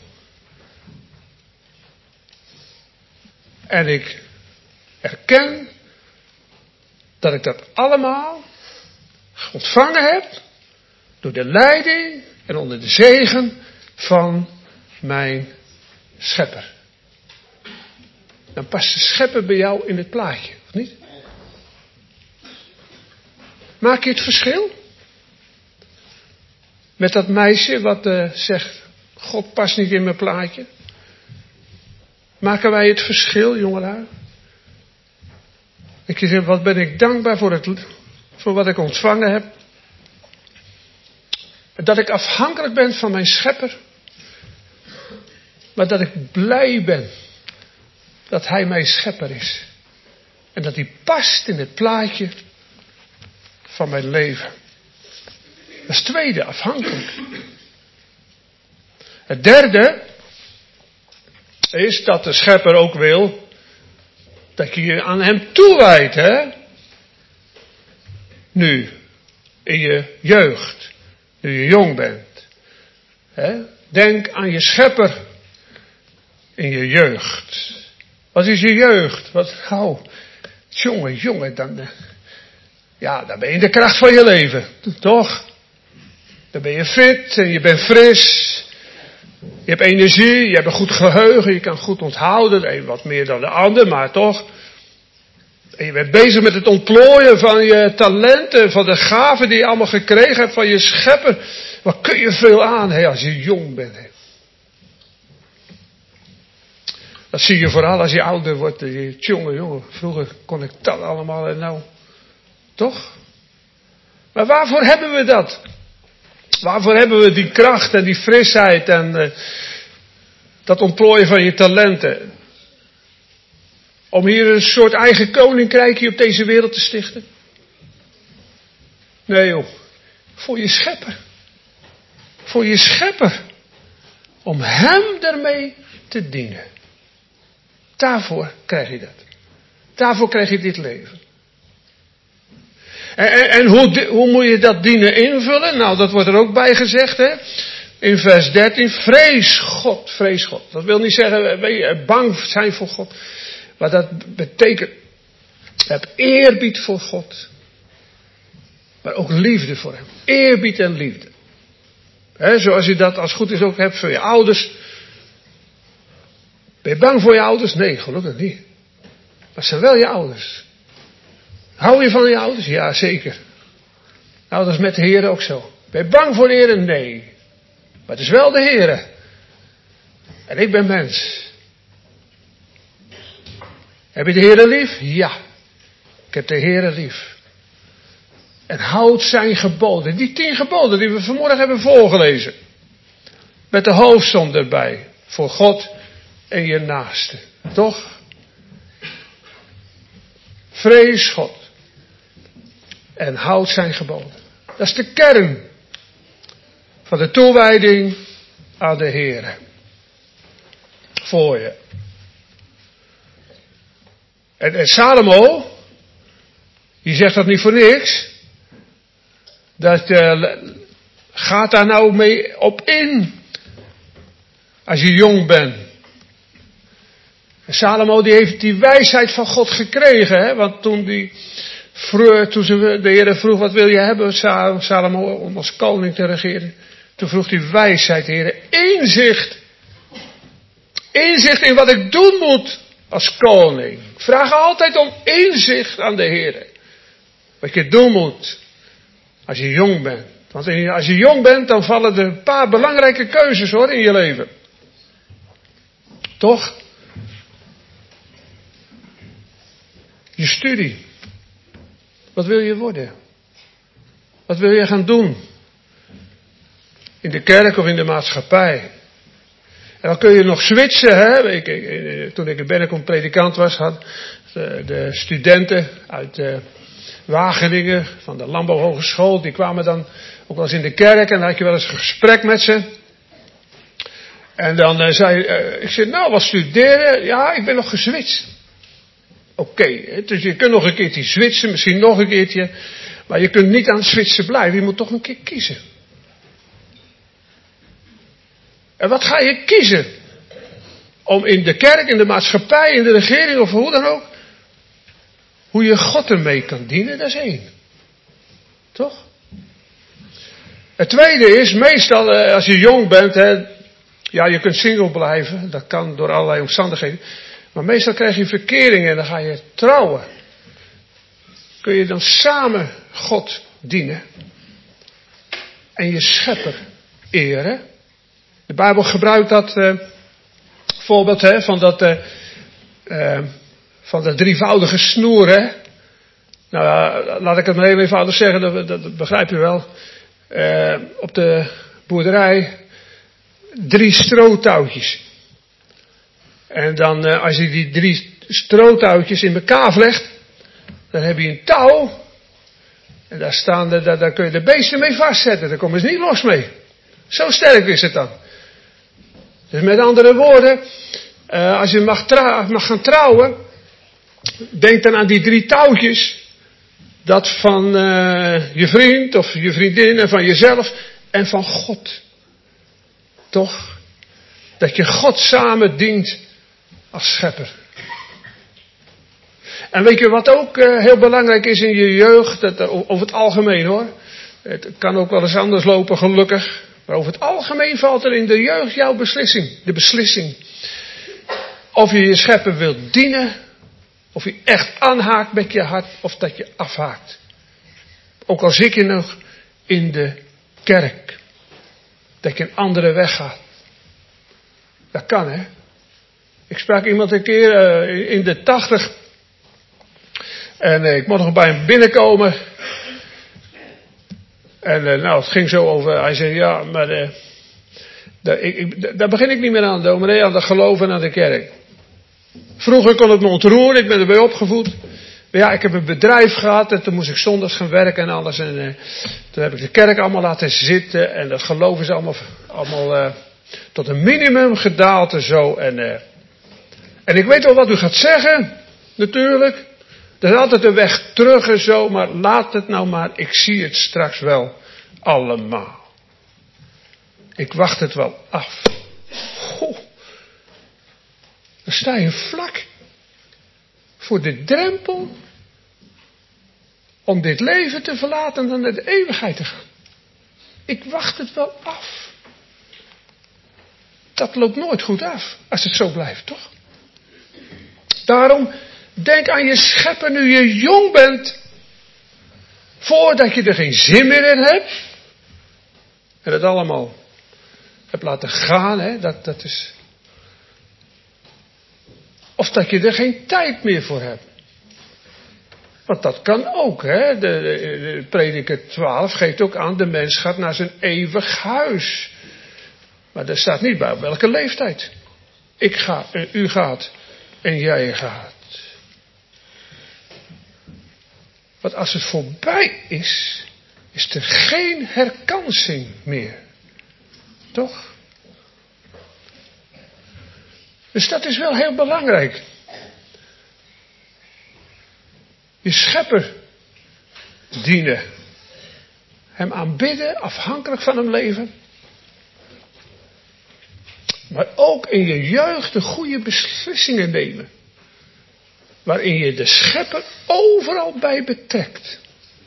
Speaker 1: En ik erken dat ik dat allemaal ontvangen heb door de leiding en onder de zegen van mijn schepper. Dan past de schepper bij jou in het plaatje, of niet? Maak je het verschil? Met dat meisje wat zegt, God past niet in mijn plaatje. Maken wij het verschil, jongelui? Ik zeg, wat ben ik dankbaar voor wat ik ontvangen heb. Dat ik afhankelijk ben van mijn schepper. Maar dat ik blij ben dat hij mijn schepper is. En dat hij past in het plaatje van mijn leven. Dat is het tweede, afhankelijk. Het derde is dat de schepper ook wil dat je je aan hem toewijdt, hè? Nu, in je jeugd, nu je jong bent. Hè? Denk aan je schepper in je jeugd. Wat is je jeugd? Jongen, dan ben je in de kracht van je leven, toch? Dan ben je fit en je bent fris. Je hebt energie, je hebt een goed geheugen, je kan goed onthouden. De een wat meer dan de ander, maar toch. En je bent bezig met het ontplooien van je talenten, van de gaven die je allemaal gekregen hebt van je schepper. Wat kun je veel aan, als je jong bent. Dat zie je vooral als je ouder wordt. Jongen, vroeger kon ik dat allemaal en nou. Toch? Maar waarvoor hebben we dat? Waarvoor hebben we die kracht en die frisheid en dat ontplooien van je talenten? Om hier een soort eigen koninkrijkje op deze wereld te stichten? Nee joh, voor je schepper. Voor je schepper. Om hem ermee te dienen. Daarvoor krijg je dat. Daarvoor krijg je dit leven. En hoe moet je dat dienen invullen? Nou, dat wordt er ook bij gezegd, hè. In vers 13, vrees God, vrees God. Dat wil niet zeggen, bang zijn voor God. Maar dat betekent, heb eerbied voor God. Maar ook liefde voor hem. Eerbied en liefde. He, zoals je dat als goed is ook hebt voor je ouders. Ben je bang voor je ouders? Nee, gelukkig niet. Maar het zijn wel je ouders. Hou je van je ouders? Ja, zeker. Nou, dat is met de Heer ook zo. Ben je bang voor de Heer? Nee. Maar het is wel de Heer. En ik ben mens. Heb je de Heer lief? Ja. Ik heb de Heer lief. En houd zijn geboden. Die 10 geboden die we vanmorgen hebben voorgelezen. Met de hoofdsom erbij. Voor God en je naaste. Toch? Vrees God. En houd zijn geboden. Dat is de kern van de toewijding aan de Heer. Voor je. En Salomo, die zegt dat niet voor niks. Dat gaat daar nou mee op in. Als je jong bent. En Salomo die heeft die wijsheid van God gekregen. Hè? Want toen de Heer vroeg, wat wil je hebben, Salomo, om als koning te regeren. Toen vroeg hij wijsheid, Heer, inzicht. Inzicht in wat ik doen moet als koning. Ik vraag altijd om inzicht aan de Heer. Wat je doen moet als je jong bent. Want als je jong bent, dan vallen er een paar belangrijke keuzes hoor in je leven. Toch? Je studie. Wat wil je worden? Wat wil je gaan doen? In de kerk of in de maatschappij? En dan kun je nog switchen, hè. Toen ik in Bennekom predikant was, had de studenten uit Wageningen van de Landbouwhogeschool, die kwamen dan ook wel eens in de kerk en dan had je wel eens een gesprek met ze. En dan ik zei, nou wat studeren? Ja, ik ben nog geswitcht. Oké, dus je kunt nog een keertje switchen, misschien nog een keertje, maar je kunt niet aan het switchen blijven, je moet toch een keer kiezen. En wat ga je kiezen? Om in de kerk, in de maatschappij, in de regering of hoe dan ook, hoe je God ermee kan dienen, dat is 1. Toch? Het tweede is, meestal als je jong bent, ja je kunt single blijven, dat kan door allerlei omstandigheden. Maar meestal krijg je verkeringen en dan ga je trouwen. Kun je dan samen God dienen. En je schepper eren. De Bijbel gebruikt dat voorbeeld van dat drievoudige snoer. Hè? Nou, laat ik het maar heel eenvoudig zeggen, dat begrijp je wel. Op de boerderij 3 strootouwtjes. En dan als je die 3 strootouwtjes in elkaar vlecht, dan heb je een touw. En daar kun je de beesten mee vastzetten. Daar komen ze niet los mee. Zo sterk is het dan. Dus met andere woorden, als je mag gaan trouwen, denk dan aan die 3 touwtjes. Dat van je vriend of je vriendin en van jezelf en van God. Toch? Dat je God samen dient als schepper. En weet je wat ook heel belangrijk is in je jeugd? Over het algemeen hoor. Het kan ook wel eens anders lopen, gelukkig. Maar over het algemeen valt er in de jeugd jouw beslissing. De beslissing. Of je je schepper wilt dienen. Of je echt aanhaakt met je hart. Of dat je afhaakt. Ook al zit je nog in de kerk. Dat je een andere weg gaat. Dat kan, hè. Ik sprak iemand een keer in de 80. En ik mocht nog bij hem binnenkomen. En het ging zo over. Hij zei, ja, maar daar begin ik niet meer aan, dominee, aan dat geloven en aan de kerk. Vroeger kon het me ontroeren, ik ben erbij opgevoed. Maar ja, ik heb een bedrijf gehad en toen moest ik zondags gaan werken en alles. En toen heb ik de kerk allemaal laten zitten en dat geloof is allemaal tot een minimum gedaald en zo. En ik weet wel wat u gaat zeggen, natuurlijk. Er is altijd een weg terug en zo, maar laat het nou maar. Ik zie het straks wel allemaal. Ik wacht het wel af. Goh. Dan sta je vlak voor de drempel om dit leven te verlaten en dan naar de eeuwigheid te gaan. Ik wacht het wel af. Dat loopt nooit goed af, als het zo blijft, toch? Daarom, denk aan je schepper nu je jong bent. Voordat je er geen zin meer in hebt. En het allemaal hebt laten gaan, hè, dat is. Of dat je er geen tijd meer voor hebt. Want dat kan ook, hè. De Prediker 12 geeft ook aan, de mens gaat naar zijn eeuwig huis. Maar er staat niet bij op welke leeftijd. Ik ga en u gaat en jij gaat. Want als het voorbij is, is er geen herkansing meer. Toch? Dus dat is wel heel belangrijk. Je schepper dienen. Hem aanbidden, afhankelijk van hem leven. Maar ook in je jeugd de goede beslissingen nemen. Waarin je de schepper overal bij betrekt.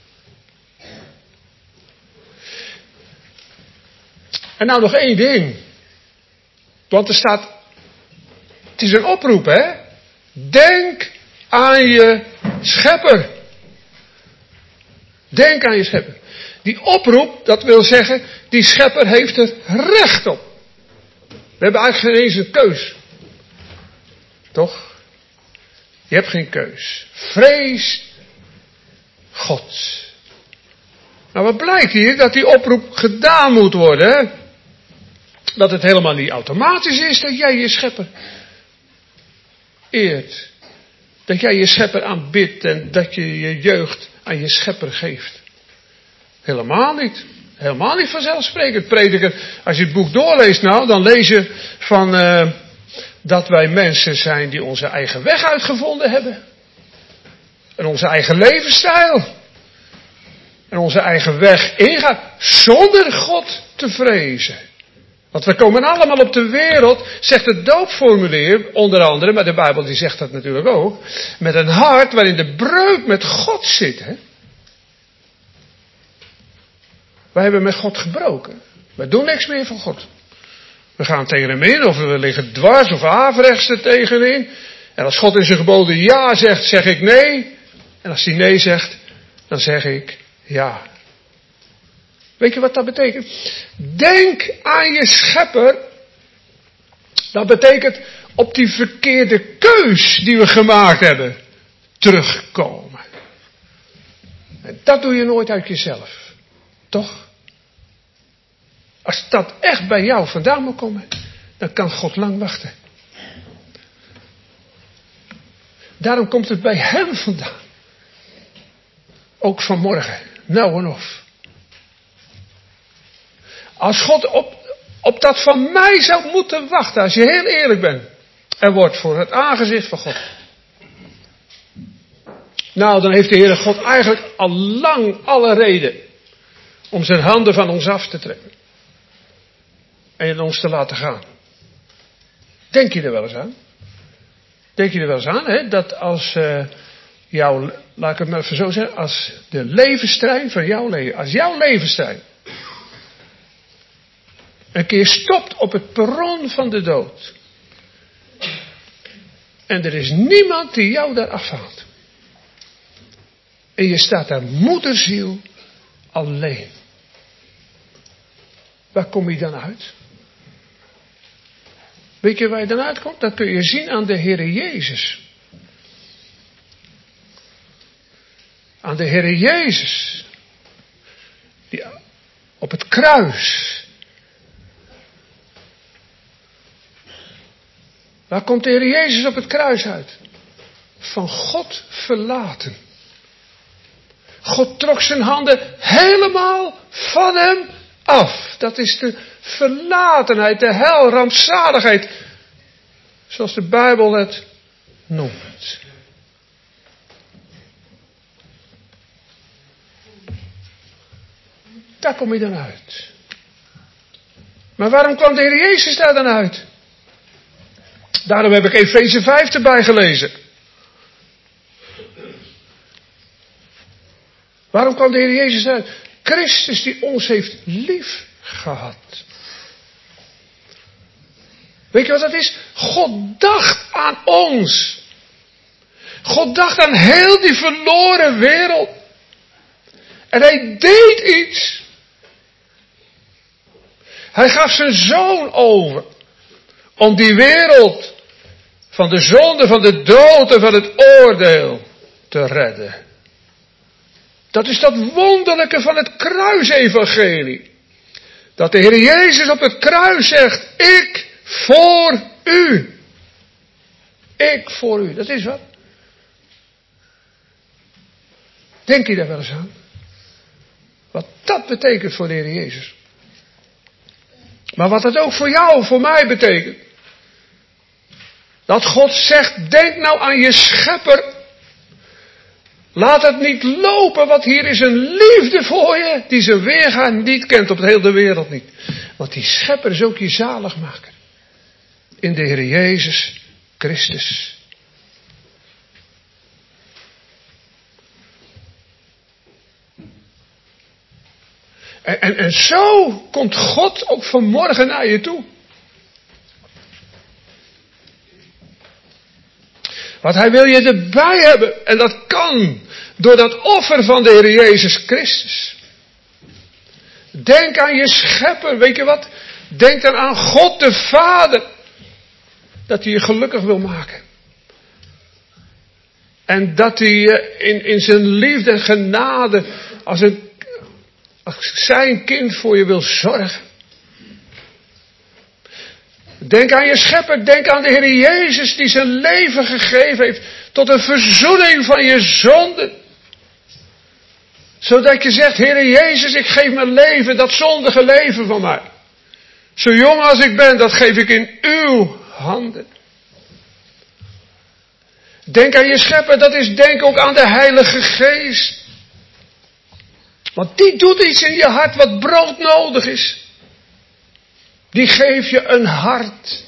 Speaker 1: En nou nog één ding. Want er staat, het is een oproep, hè. Denk aan je schepper. Denk aan je schepper. Die oproep, dat wil zeggen, die schepper heeft er recht op. We hebben eigenlijk geen eens een keus. Toch? Je hebt geen keus. Vrees God. Nou, wat blijkt hier? Dat die oproep gedaan moet worden. Hè? Dat het helemaal niet automatisch is dat jij je schepper eert. Dat jij je schepper aanbidt en dat je je jeugd aan je schepper geeft. Helemaal niet. Helemaal niet vanzelfsprekend. Prediker, als je het boek doorleest nou, dan lees je van dat wij mensen zijn die onze eigen weg uitgevonden hebben. En onze eigen levensstijl. En onze eigen weg ingaan zonder God te vrezen. Want we komen allemaal op de wereld, zegt het doopformulier onder andere, maar de Bijbel die zegt dat natuurlijk ook, met een hart waarin de breuk met God zit. Hè? Wij hebben met God gebroken. We doen niks meer voor God. We gaan tegen hem in, of we liggen dwars of averechts er tegenin. En als God in zijn geboden ja zegt, zeg ik nee. En als hij nee zegt, dan zeg ik ja. Weet je wat dat betekent? Denk aan je schepper. Dat betekent op die verkeerde keus die we gemaakt hebben, terugkomen. En dat doe je nooit uit jezelf. Toch? Als dat echt bij jou vandaan moet komen, dan kan God lang wachten. Daarom komt het bij hem vandaan. Ook vanmorgen. Nou en of. Als God op dat van mij zou moeten wachten, als je heel eerlijk bent, en wordt voor het aangezicht van God. Nou, dan heeft de Heere God eigenlijk al lang alle reden om zijn handen van ons af te trekken. En ons te laten gaan. Denk je er wel eens aan? Denk je er wel eens aan, hè? Dat als laat ik het maar even zo zeggen, als de levenstrein van jouw leven, als jouw levenstrein een keer stopt op het perron van de dood. En er is niemand die jou daar afhaalt. En je staat daar moederziel alleen. Waar kom je dan uit? Weet je waar je dan uitkomt? Dat kun je zien aan de Heere Jezus. Aan de Heere Jezus. Die op het kruis. Waar komt de Heer Jezus op het kruis uit? Van God verlaten. God trok zijn handen helemaal van hem af. Dat is de verlatenheid, de hel, rampzaligheid. Zoals de Bijbel het noemt. Daar kom je dan uit. Maar waarom kwam de Heer Jezus daar dan uit? Daarom heb ik Efeze 5 erbij gelezen. Waarom kwam de Heer Jezus uit? Christus die ons heeft lief gehad. Weet je wat dat is? God dacht aan ons. God dacht aan heel die verloren wereld. En hij deed iets. Hij gaf zijn zoon over. Om die wereld van de zonde, van de dood en van het oordeel te redden. Dat is dat wonderlijke van het kruisevangelie. Dat de Heer Jezus op het kruis zegt, ik voor u. Ik voor u. Dat is wat. Denk je daar wel eens aan? Wat dat betekent voor de Heer Jezus. Maar wat het ook voor jou, voor mij betekent. Dat God zegt, denk nou aan je schepper. Laat het niet lopen, want hier is een liefde voor je, die zijn weerga niet kent op de hele wereld niet. Want die schepper is ook je zaligmaker. In de Heer Jezus Christus. En zo komt God ook vanmorgen naar je toe. Want hij wil je erbij hebben. En dat kan door dat offer van de Heer Jezus Christus. Denk aan je schepper. Weet je wat? Denk dan aan God de Vader. Dat hij je gelukkig wil maken. En dat hij je in zijn liefde en genade als zijn kind voor je wil zorgen. Denk aan je schepper, denk aan de Heer Jezus die zijn leven gegeven heeft tot een verzoening van je zonden. Zodat je zegt, Heer Jezus, ik geef mijn leven, dat zondige leven van mij. Zo jong als ik ben, dat geef ik in uw handen. Denk aan je schepper, dat is denk ook aan de Heilige Geest. Want die doet iets in je hart wat broodnodig is. Die geeft je een hart.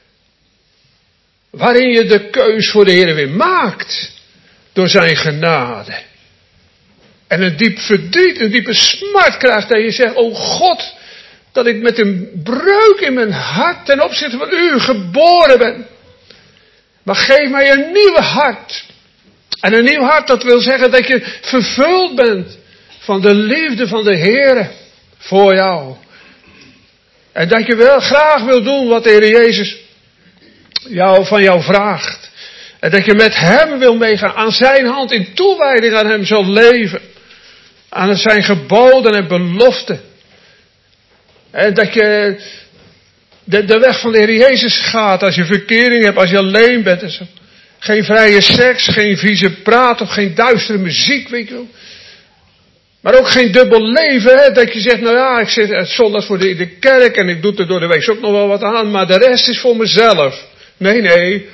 Speaker 1: Waarin je de keus voor de Heer weer maakt. Door zijn genade. En een diep verdriet, een diepe smart krijgt. Dat je zegt, oh God, dat ik met een breuk in mijn hart ten opzichte van u geboren ben. Maar geef mij een nieuw hart. En een nieuw hart, dat wil zeggen dat je vervuld bent van de liefde van de Heer voor jou. En dat je wel graag wil doen wat de Heer Jezus van jou vraagt. En dat je met hem wil meegaan, aan zijn hand in toewijding aan hem zal leven. Aan zijn geboden en beloften. En dat je de weg van de Heer Jezus gaat als je verkering hebt, als je alleen bent en zo. Geen vrije seks, geen vieze praat of geen duistere muziek, weet je wel. Maar ook geen dubbel leven, hè, dat je zegt, nou ja, ik zit zondags voor de kerk en ik doe er door de week ook nog wel wat aan, maar de rest is voor mezelf. Nee.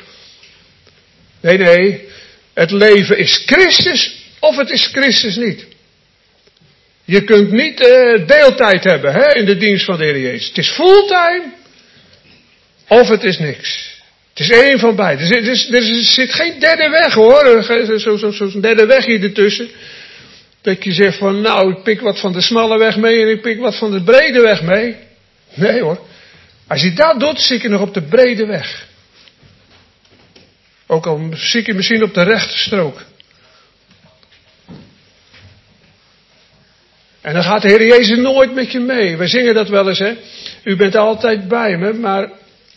Speaker 1: Het leven is Christus of het is Christus niet. Je kunt niet deeltijd hebben hè, in de dienst van de Heer Jezus. Het is fulltime of het is niks. Het is één van beide. Er zit geen derde weg hoor, zo'n derde weg hier ertussen. Dat je zegt van nou, ik pik wat van de smalle weg mee en ik pik wat van de brede weg mee. Nee hoor. Als je dat doet, zit je nog op de brede weg. Ook al zit je misschien op de rechte strook. En dan gaat de Heer Jezus nooit met je mee. We zingen dat wel eens, hè. U bent altijd bij me, maar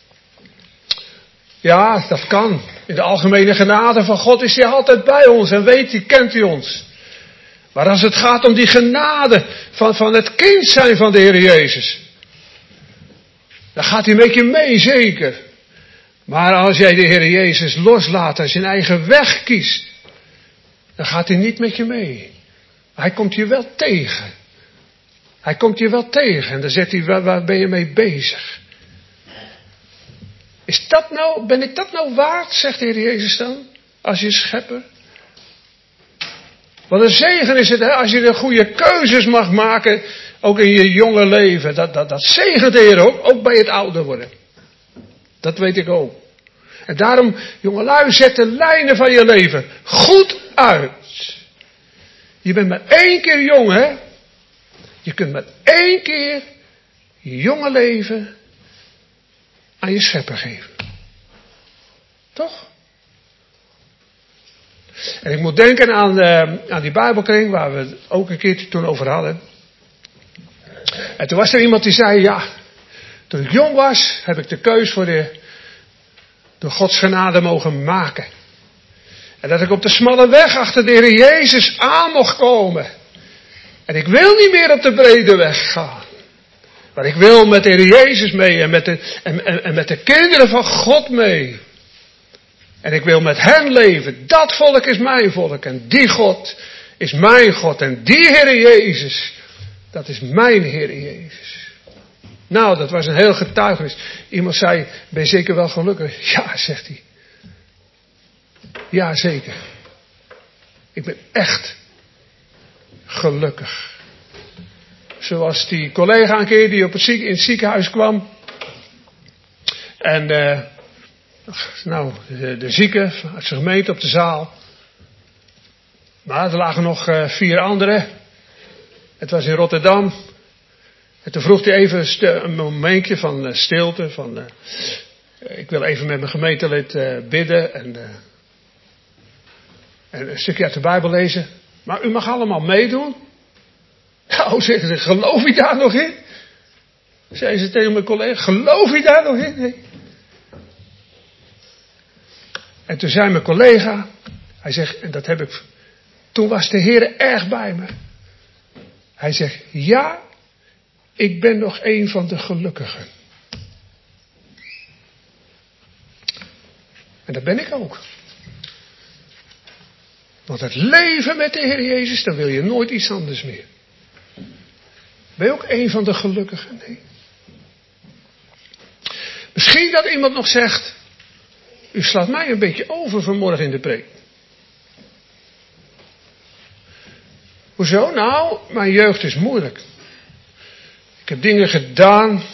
Speaker 1: ja, dat kan. In de algemene genade van God is hij altijd bij ons en kent hij ons. Maar als het gaat om die genade van het kind zijn van de Heer Jezus, dan gaat hij met je mee, zeker. Maar als jij de Heer Jezus loslaat en zijn eigen weg kiest, dan gaat hij niet met je mee. Hij komt je wel tegen. Hij komt je wel tegen en dan zegt hij, waar ben je mee bezig? Ben ik dat nou waard, zegt de Heer Jezus dan, als je schepper? Wat een zegen is het, hè, als je de goede keuzes mag maken, ook in je jonge leven. Dat zegent de Heer ook bij het ouder worden. Dat weet ik ook. En daarom, jongelui, zet de lijnen van je leven goed uit. Je bent maar 1 keer jong, hè? Je kunt maar 1 keer je jonge leven aan je schepper geven. Toch? En ik moet denken aan die Bijbelkring waar we het ook een keertje toen over hadden. En toen was er iemand die zei, ja, toen ik jong was, heb ik de keus door Gods genade mogen maken. En dat ik op de smalle weg achter de Heer Jezus aan mocht komen. En ik wil niet meer op de brede weg gaan. Maar ik wil met de Heer Jezus mee en met de kinderen van God mee. En ik wil met hen leven. Dat volk is mijn volk. En die God is mijn God. En die Heer Jezus, dat is mijn Heer Jezus. Nou, dat was een heel getuigenis. Iemand zei, ben je zeker wel gelukkig? Ja, zegt hij. Ja, zeker. Ik ben echt gelukkig. Zoals die collega een keer die in het ziekenhuis kwam. En de zieke uit zijn gemeente op de zaal. Maar er lagen nog 4 anderen. Het was in Rotterdam. En toen vroeg hij even een momentje van stilte. Ik wil even met mijn gemeentelid bidden. En een stukje uit de Bijbel lezen. Maar u mag allemaal meedoen. Nou, zeggen ze, geloof je daar nog in? Zei ze tegen mijn collega, geloof je daar nog in? Nee. En toen zei mijn collega, hij zegt, en dat heb ik, toen was de Heer erg bij me. Hij zegt, ja, ik ben nog een van de gelukkigen. En dat ben ik ook. Want het leven met de Heer Jezus, dan wil je nooit iets anders meer. Ben je ook een van de gelukkigen? Nee. Misschien dat iemand nog zegt, u slaat mij een beetje over vanmorgen in de preek. Hoezo? Nou, mijn jeugd is moeilijk. Ik heb dingen gedaan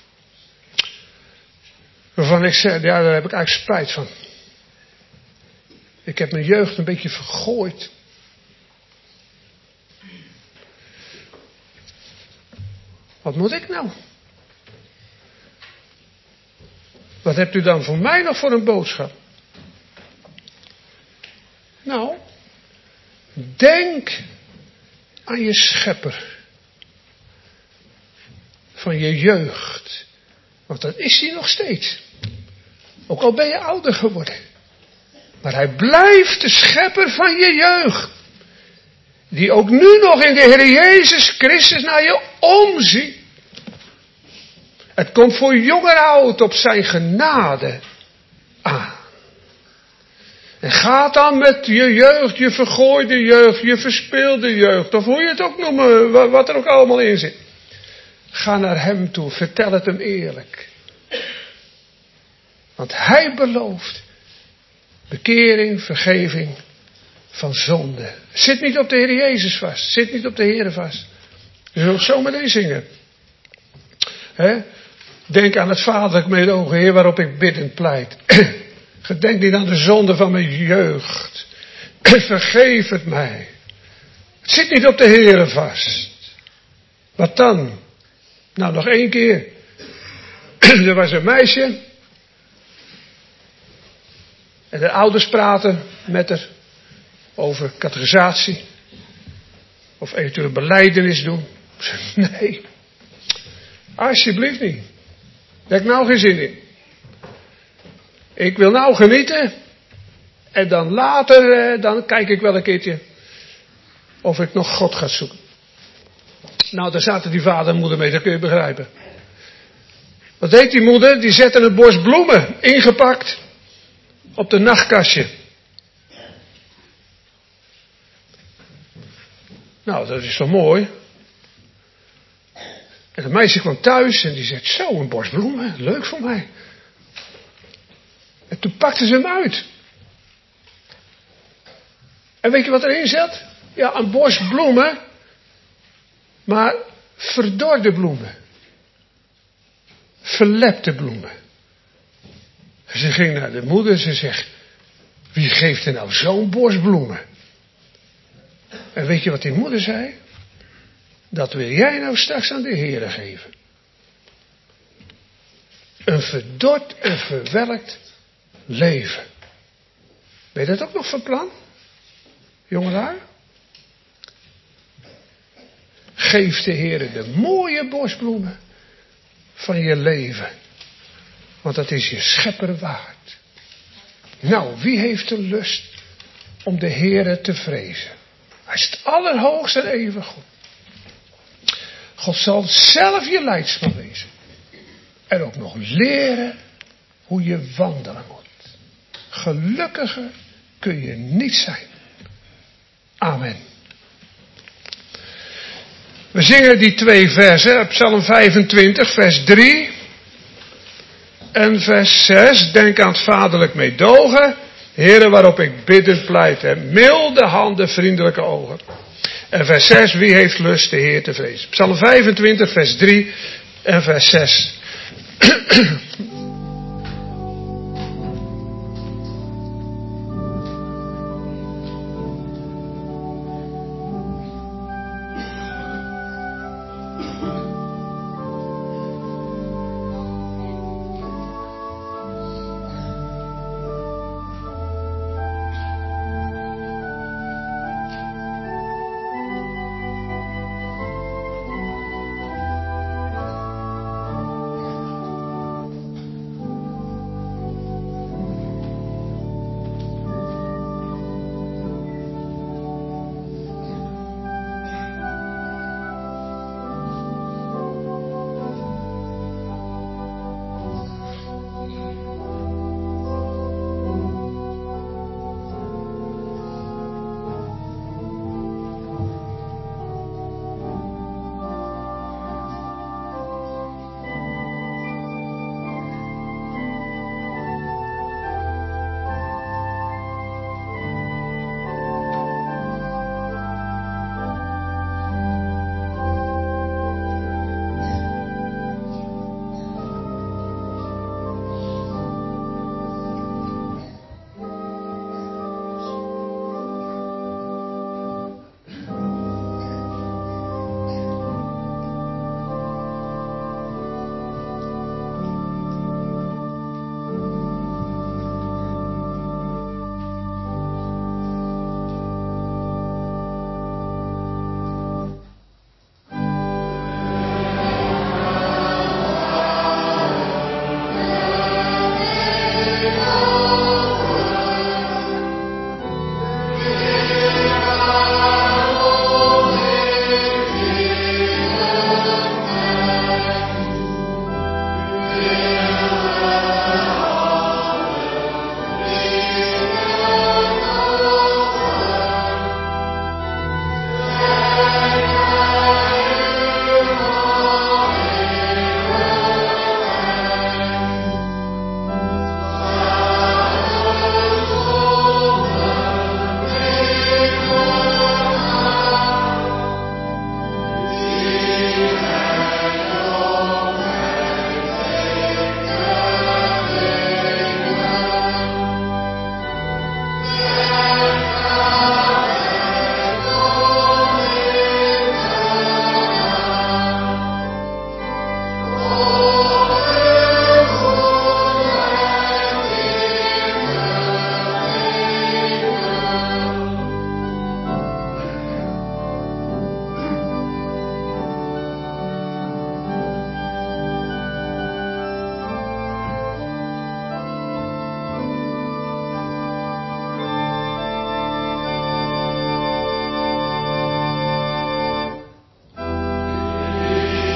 Speaker 1: waarvan ik zeg, ja, daar heb ik eigenlijk spijt van. Ik heb mijn jeugd een beetje vergooid. Wat moet ik nou? Wat hebt u dan voor mij nog voor een boodschap? Nou, denk aan je schepper. Van je jeugd. Want dat is hij nog steeds. Ook al ben je ouder geworden. Maar hij blijft de schepper van je jeugd. Die ook nu nog in de Heer Jezus Christus naar je omziet. Het komt voor jong en oud op zijn genade aan. En gaat dan met je jeugd, je vergooide jeugd, je verspeelde jeugd. Of hoe je het ook noemt, wat er ook allemaal in zit. Ga naar hem toe, vertel het hem eerlijk. Want hij belooft bekering, vergeving van zonde. Zit niet op de Heer Jezus vast. Zit niet op de Heer vast. Je zult zo meteen zingen. Denk aan het vaderlijk meedogen, Heer, waarop ik biddend pleit. Gedenk niet aan de zonde van mijn jeugd. Vergeef het mij. Het zit niet op de Heer vast. Wat dan? Nou, nog 1 keer. Er was een meisje. En de ouders praten met haar over catechisatie. Of eventueel belijdenis doen. Nee. Alsjeblieft niet. Daar heb ik nou geen zin in. Ik wil nou genieten. En dan later, dan kijk ik wel een keertje. Of ik nog God ga zoeken. Nou, daar zaten die vader en moeder mee, dat kun je begrijpen. Wat deed die moeder? Die zette een bos bloemen, ingepakt, op de nachtkastje. Nou, dat is toch mooi. En het meisje kwam thuis en die zegt, zo, een bos bloemen, leuk voor mij. En toen pakte ze hem uit. En weet je wat erin zat? Ja, een bos bloemen, maar verdorde bloemen. Verlepte bloemen. Ze ging naar de moeder en ze zegt, wie geeft er nou zo'n bos bloemen? En weet je wat die moeder zei? Dat wil jij nou straks aan de Heere geven. Een verdord en verwelkt leven. Ben je dat ook nog van plan? Jongelaar? Geef de Heere de mooie bosbloemen van je leven. Want dat is je schepper waard. Nou, wie heeft de lust om de Heere te vrezen? Hij is het allerhoogste en even goed. God zal zelf je leidsman wezen. En ook nog leren hoe je wandelen moet. Gelukkiger kun je niet zijn. Amen. We zingen die 2 versen, Psalm 25, vers 3 en vers 6. Denk aan het vaderlijk meedogen. Heere, waarop ik biddend pleit, en milde handen, vriendelijke ogen. En vers 6, wie heeft lust de Heer te vrezen? Psalm 25, vers 3 en vers 6.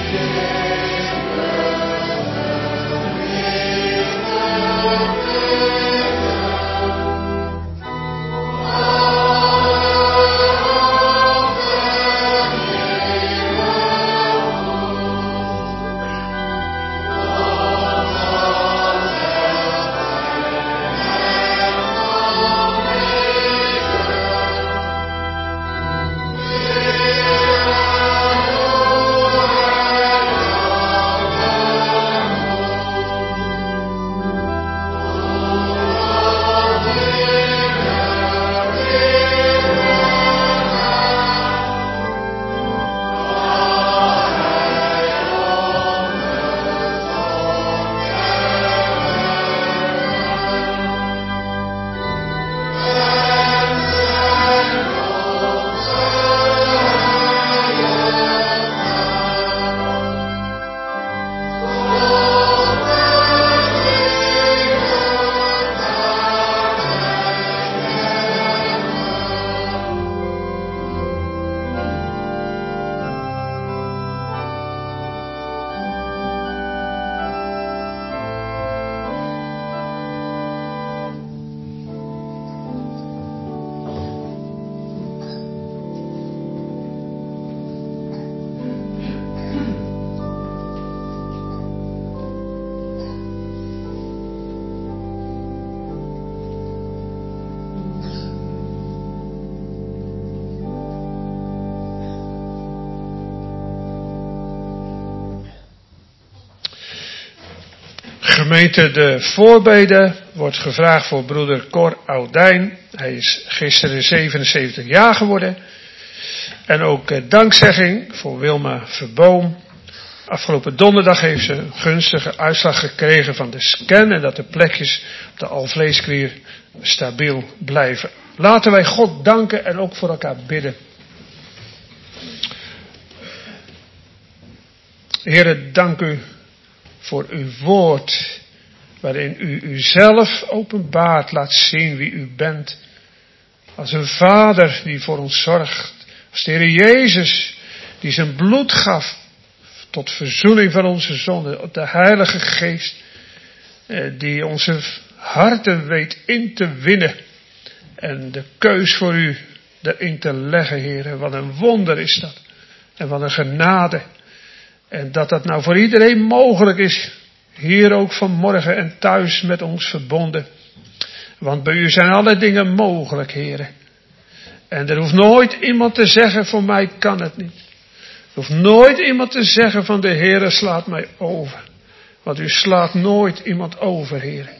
Speaker 1: Gemeente, de voorbede wordt gevraagd voor broeder Cor Oudijn. Hij is gisteren 77 jaar geworden. En ook dankzegging voor Wilma Verboom. Afgelopen donderdag heeft ze een gunstige uitslag gekregen van de scan en dat de plekjes op de alvleesklier stabiel blijven. Laten wij God danken en ook voor elkaar bidden. Heere, dank u voor uw woord, waarin u uzelf openbaart, laat zien wie u bent. Als een vader die voor ons zorgt. Als de Heer Jezus die zijn bloed gaf tot verzoening van onze zonden. De Heilige Geest die onze harten weet in te winnen. En de keus voor u erin te leggen, Heer. Wat een wonder is dat. En wat een genade. En dat dat nou voor iedereen mogelijk is. Hier ook vanmorgen en thuis met ons verbonden. Want bij u zijn alle dingen mogelijk, Heer. En er hoeft nooit iemand te zeggen, voor mij kan het niet. Er hoeft nooit iemand te zeggen van de Heer slaat mij over. Want u slaat nooit iemand over, Heer.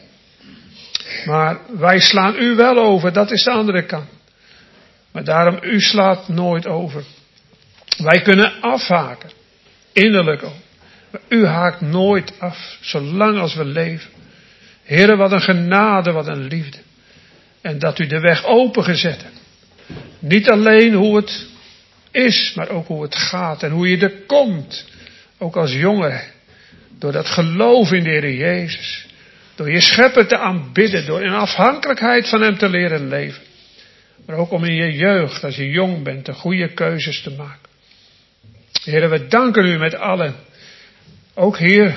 Speaker 1: Maar wij slaan u wel over, dat is de andere kant. Maar daarom, u slaat nooit over. Wij kunnen afhaken. Innerlijk ook. Maar u haakt nooit af, zolang als we leven. Heere, wat een genade, wat een liefde. En dat u de weg opengezet hebt. Niet alleen hoe het is, maar ook hoe het gaat. En hoe je er komt. Ook als jongere. Door dat geloof in de Heer Jezus. Door je schepper te aanbidden. Door in afhankelijkheid van hem te leren leven. Maar ook om in je jeugd, als je jong bent, de goede keuzes te maken. Heere, we danken u met allen. Ook hier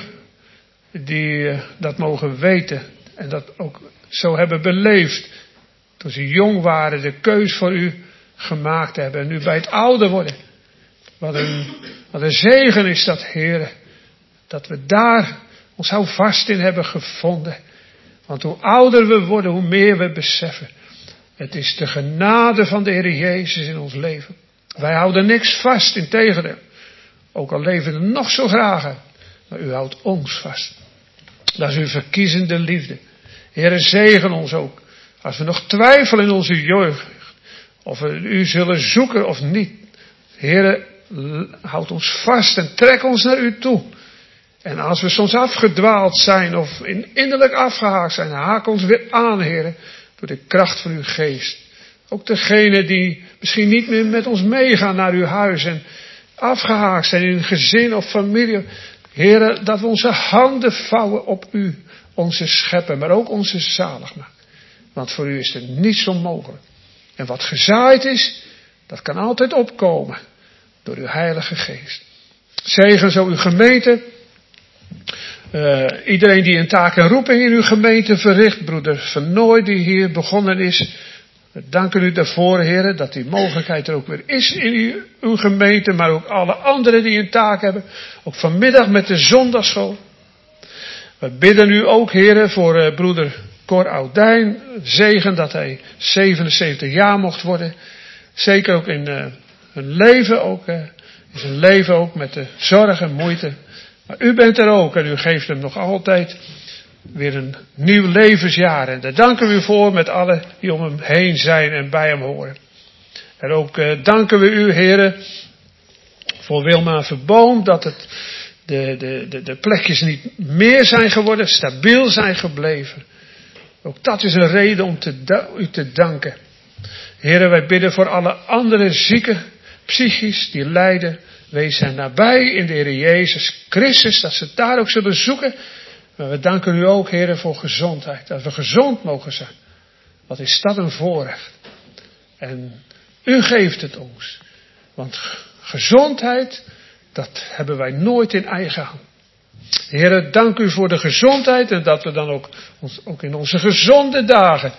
Speaker 1: die dat mogen weten. En dat ook zo hebben beleefd. Toen ze jong waren, de keus voor u gemaakt hebben. En nu bij het ouder worden. Wat een zegen is dat, Heere. Dat we daar ons houvast in hebben gevonden. Want hoe ouder we worden, hoe meer we beseffen. Het is de genade van de Heer Jezus in ons leven. Wij houden niks vast, integendeel. Ook al leven we nog zo graag. Maar u houdt ons vast. Dat is uw verkiezende liefde. Heere, zegen ons ook. Als we nog twijfelen in onze jeugd. Of we u zullen zoeken of niet. Heere, houd ons vast en trek ons naar u toe. En als we soms afgedwaald zijn of innerlijk afgehaakt zijn. Haak ons weer aan, Heere. Door de kracht van uw geest. Ook degenen die misschien niet meer met ons meegaan naar uw huis. En afgehaakt zijn in een gezin of familie. Heere, dat we onze handen vouwen op u. Onze schepper, maar ook onze zaligmaker. Want voor u is er niets onmogelijk. En wat gezaaid is, dat kan altijd opkomen. Door uw Heilige Geest. Zegen zo uw gemeente. Iedereen die een taak en roeping in uw gemeente verricht. Broeder Van Nooy die hier begonnen is. We danken u daarvoor, heren, dat die mogelijkheid er ook weer is in uw gemeente. Maar ook alle anderen die een taak hebben. Ook vanmiddag met de zondagschool. We bidden u ook, heren, voor broeder Cor Oudijn. Zegen dat hij 77 jaar mocht worden. Zeker ook in hun leven ook. In zijn leven ook met de zorg en moeite. Maar u bent er ook en u geeft hem nog altijd weer een nieuw levensjaar. En daar danken we u voor met allen die om hem heen zijn en bij hem horen. En ook danken we u, heren, voor Wilma Verboom, dat het de plekjes niet meer zijn geworden, stabiel zijn gebleven. Ook dat is een reden om u te danken. Heren, wij bidden voor alle andere zieken, psychisch, die lijden. Wees hen nabij in de Heer Jezus Christus, dat ze het daar ook zullen zoeken. Maar we danken u ook, heren, voor gezondheid. Dat we gezond mogen zijn. Wat is dat een voorrecht. En u geeft het ons. Want gezondheid, dat hebben wij nooit in eigen hand. Heren, dank u voor de gezondheid. En dat we dan ook in onze gezonde dagen.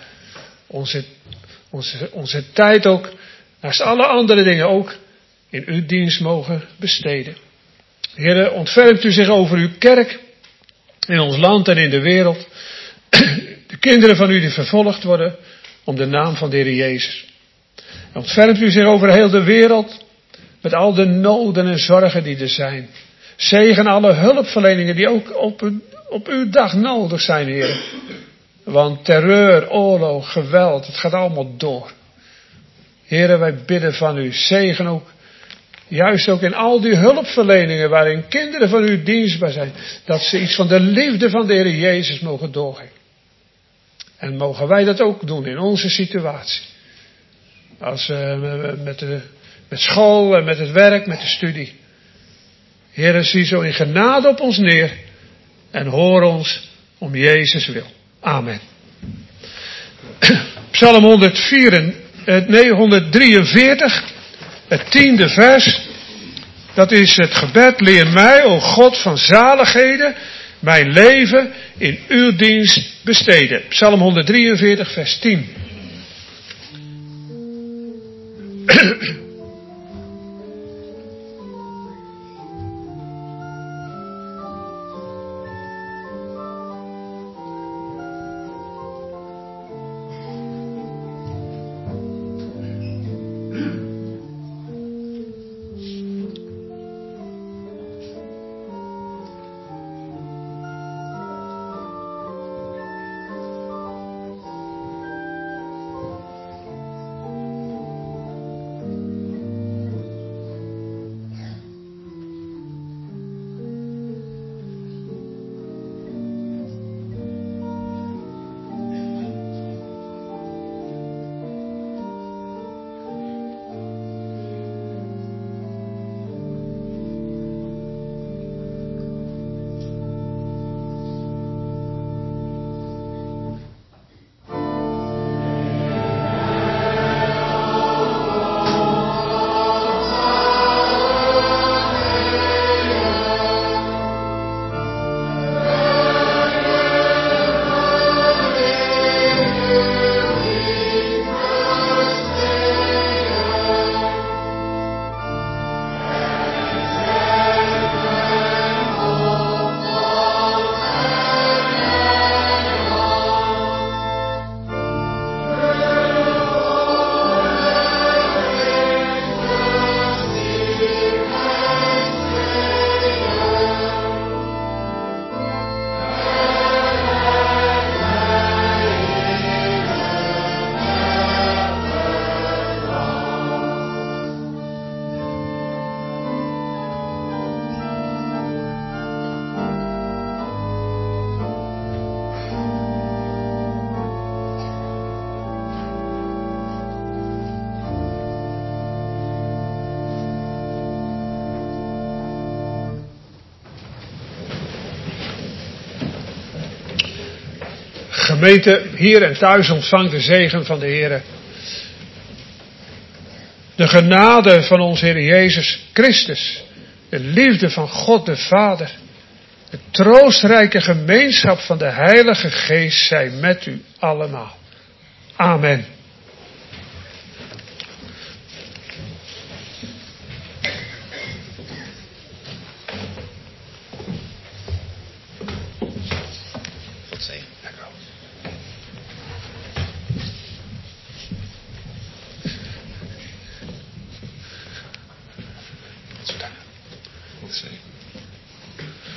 Speaker 1: Onze tijd ook, naast alle andere dingen ook, in uw dienst mogen besteden. Heren, ontfermt u zich over uw kerk. In ons land en in de wereld. De kinderen van u die vervolgd worden. Om de naam van de Heer Jezus. Ontfermt u zich over heel de wereld. Met al de noden en zorgen die er zijn. Zegen alle hulpverleningen die ook op uw dag nodig zijn, Heer. Want terreur, oorlog, geweld, het gaat allemaal door. Heren, wij bidden van u. Zegen ook. Juist ook in al die hulpverleningen waarin kinderen van u dienstbaar zijn. Dat ze iets van de liefde van de Heer Jezus mogen doorgeven. En mogen wij dat ook doen in onze situatie. Als met school en met het werk, met de studie. Heere, zie zo in genade op ons neer. En hoor ons om Jezus wil. Amen. Psalm 143. Het 10e vers, dat is het gebed. Leer mij, o God van zaligheden, mijn leven in uw dienst besteden. Psalm 143, vers 10. Gemeente, hier en thuis ontvang de zegen van de Heer. De genade van onze Heer Jezus Christus de liefde van God de Vader, de troostrijke gemeenschap van de Heilige Geest zij met u allemaal. Amen.
Speaker 2: God zegen.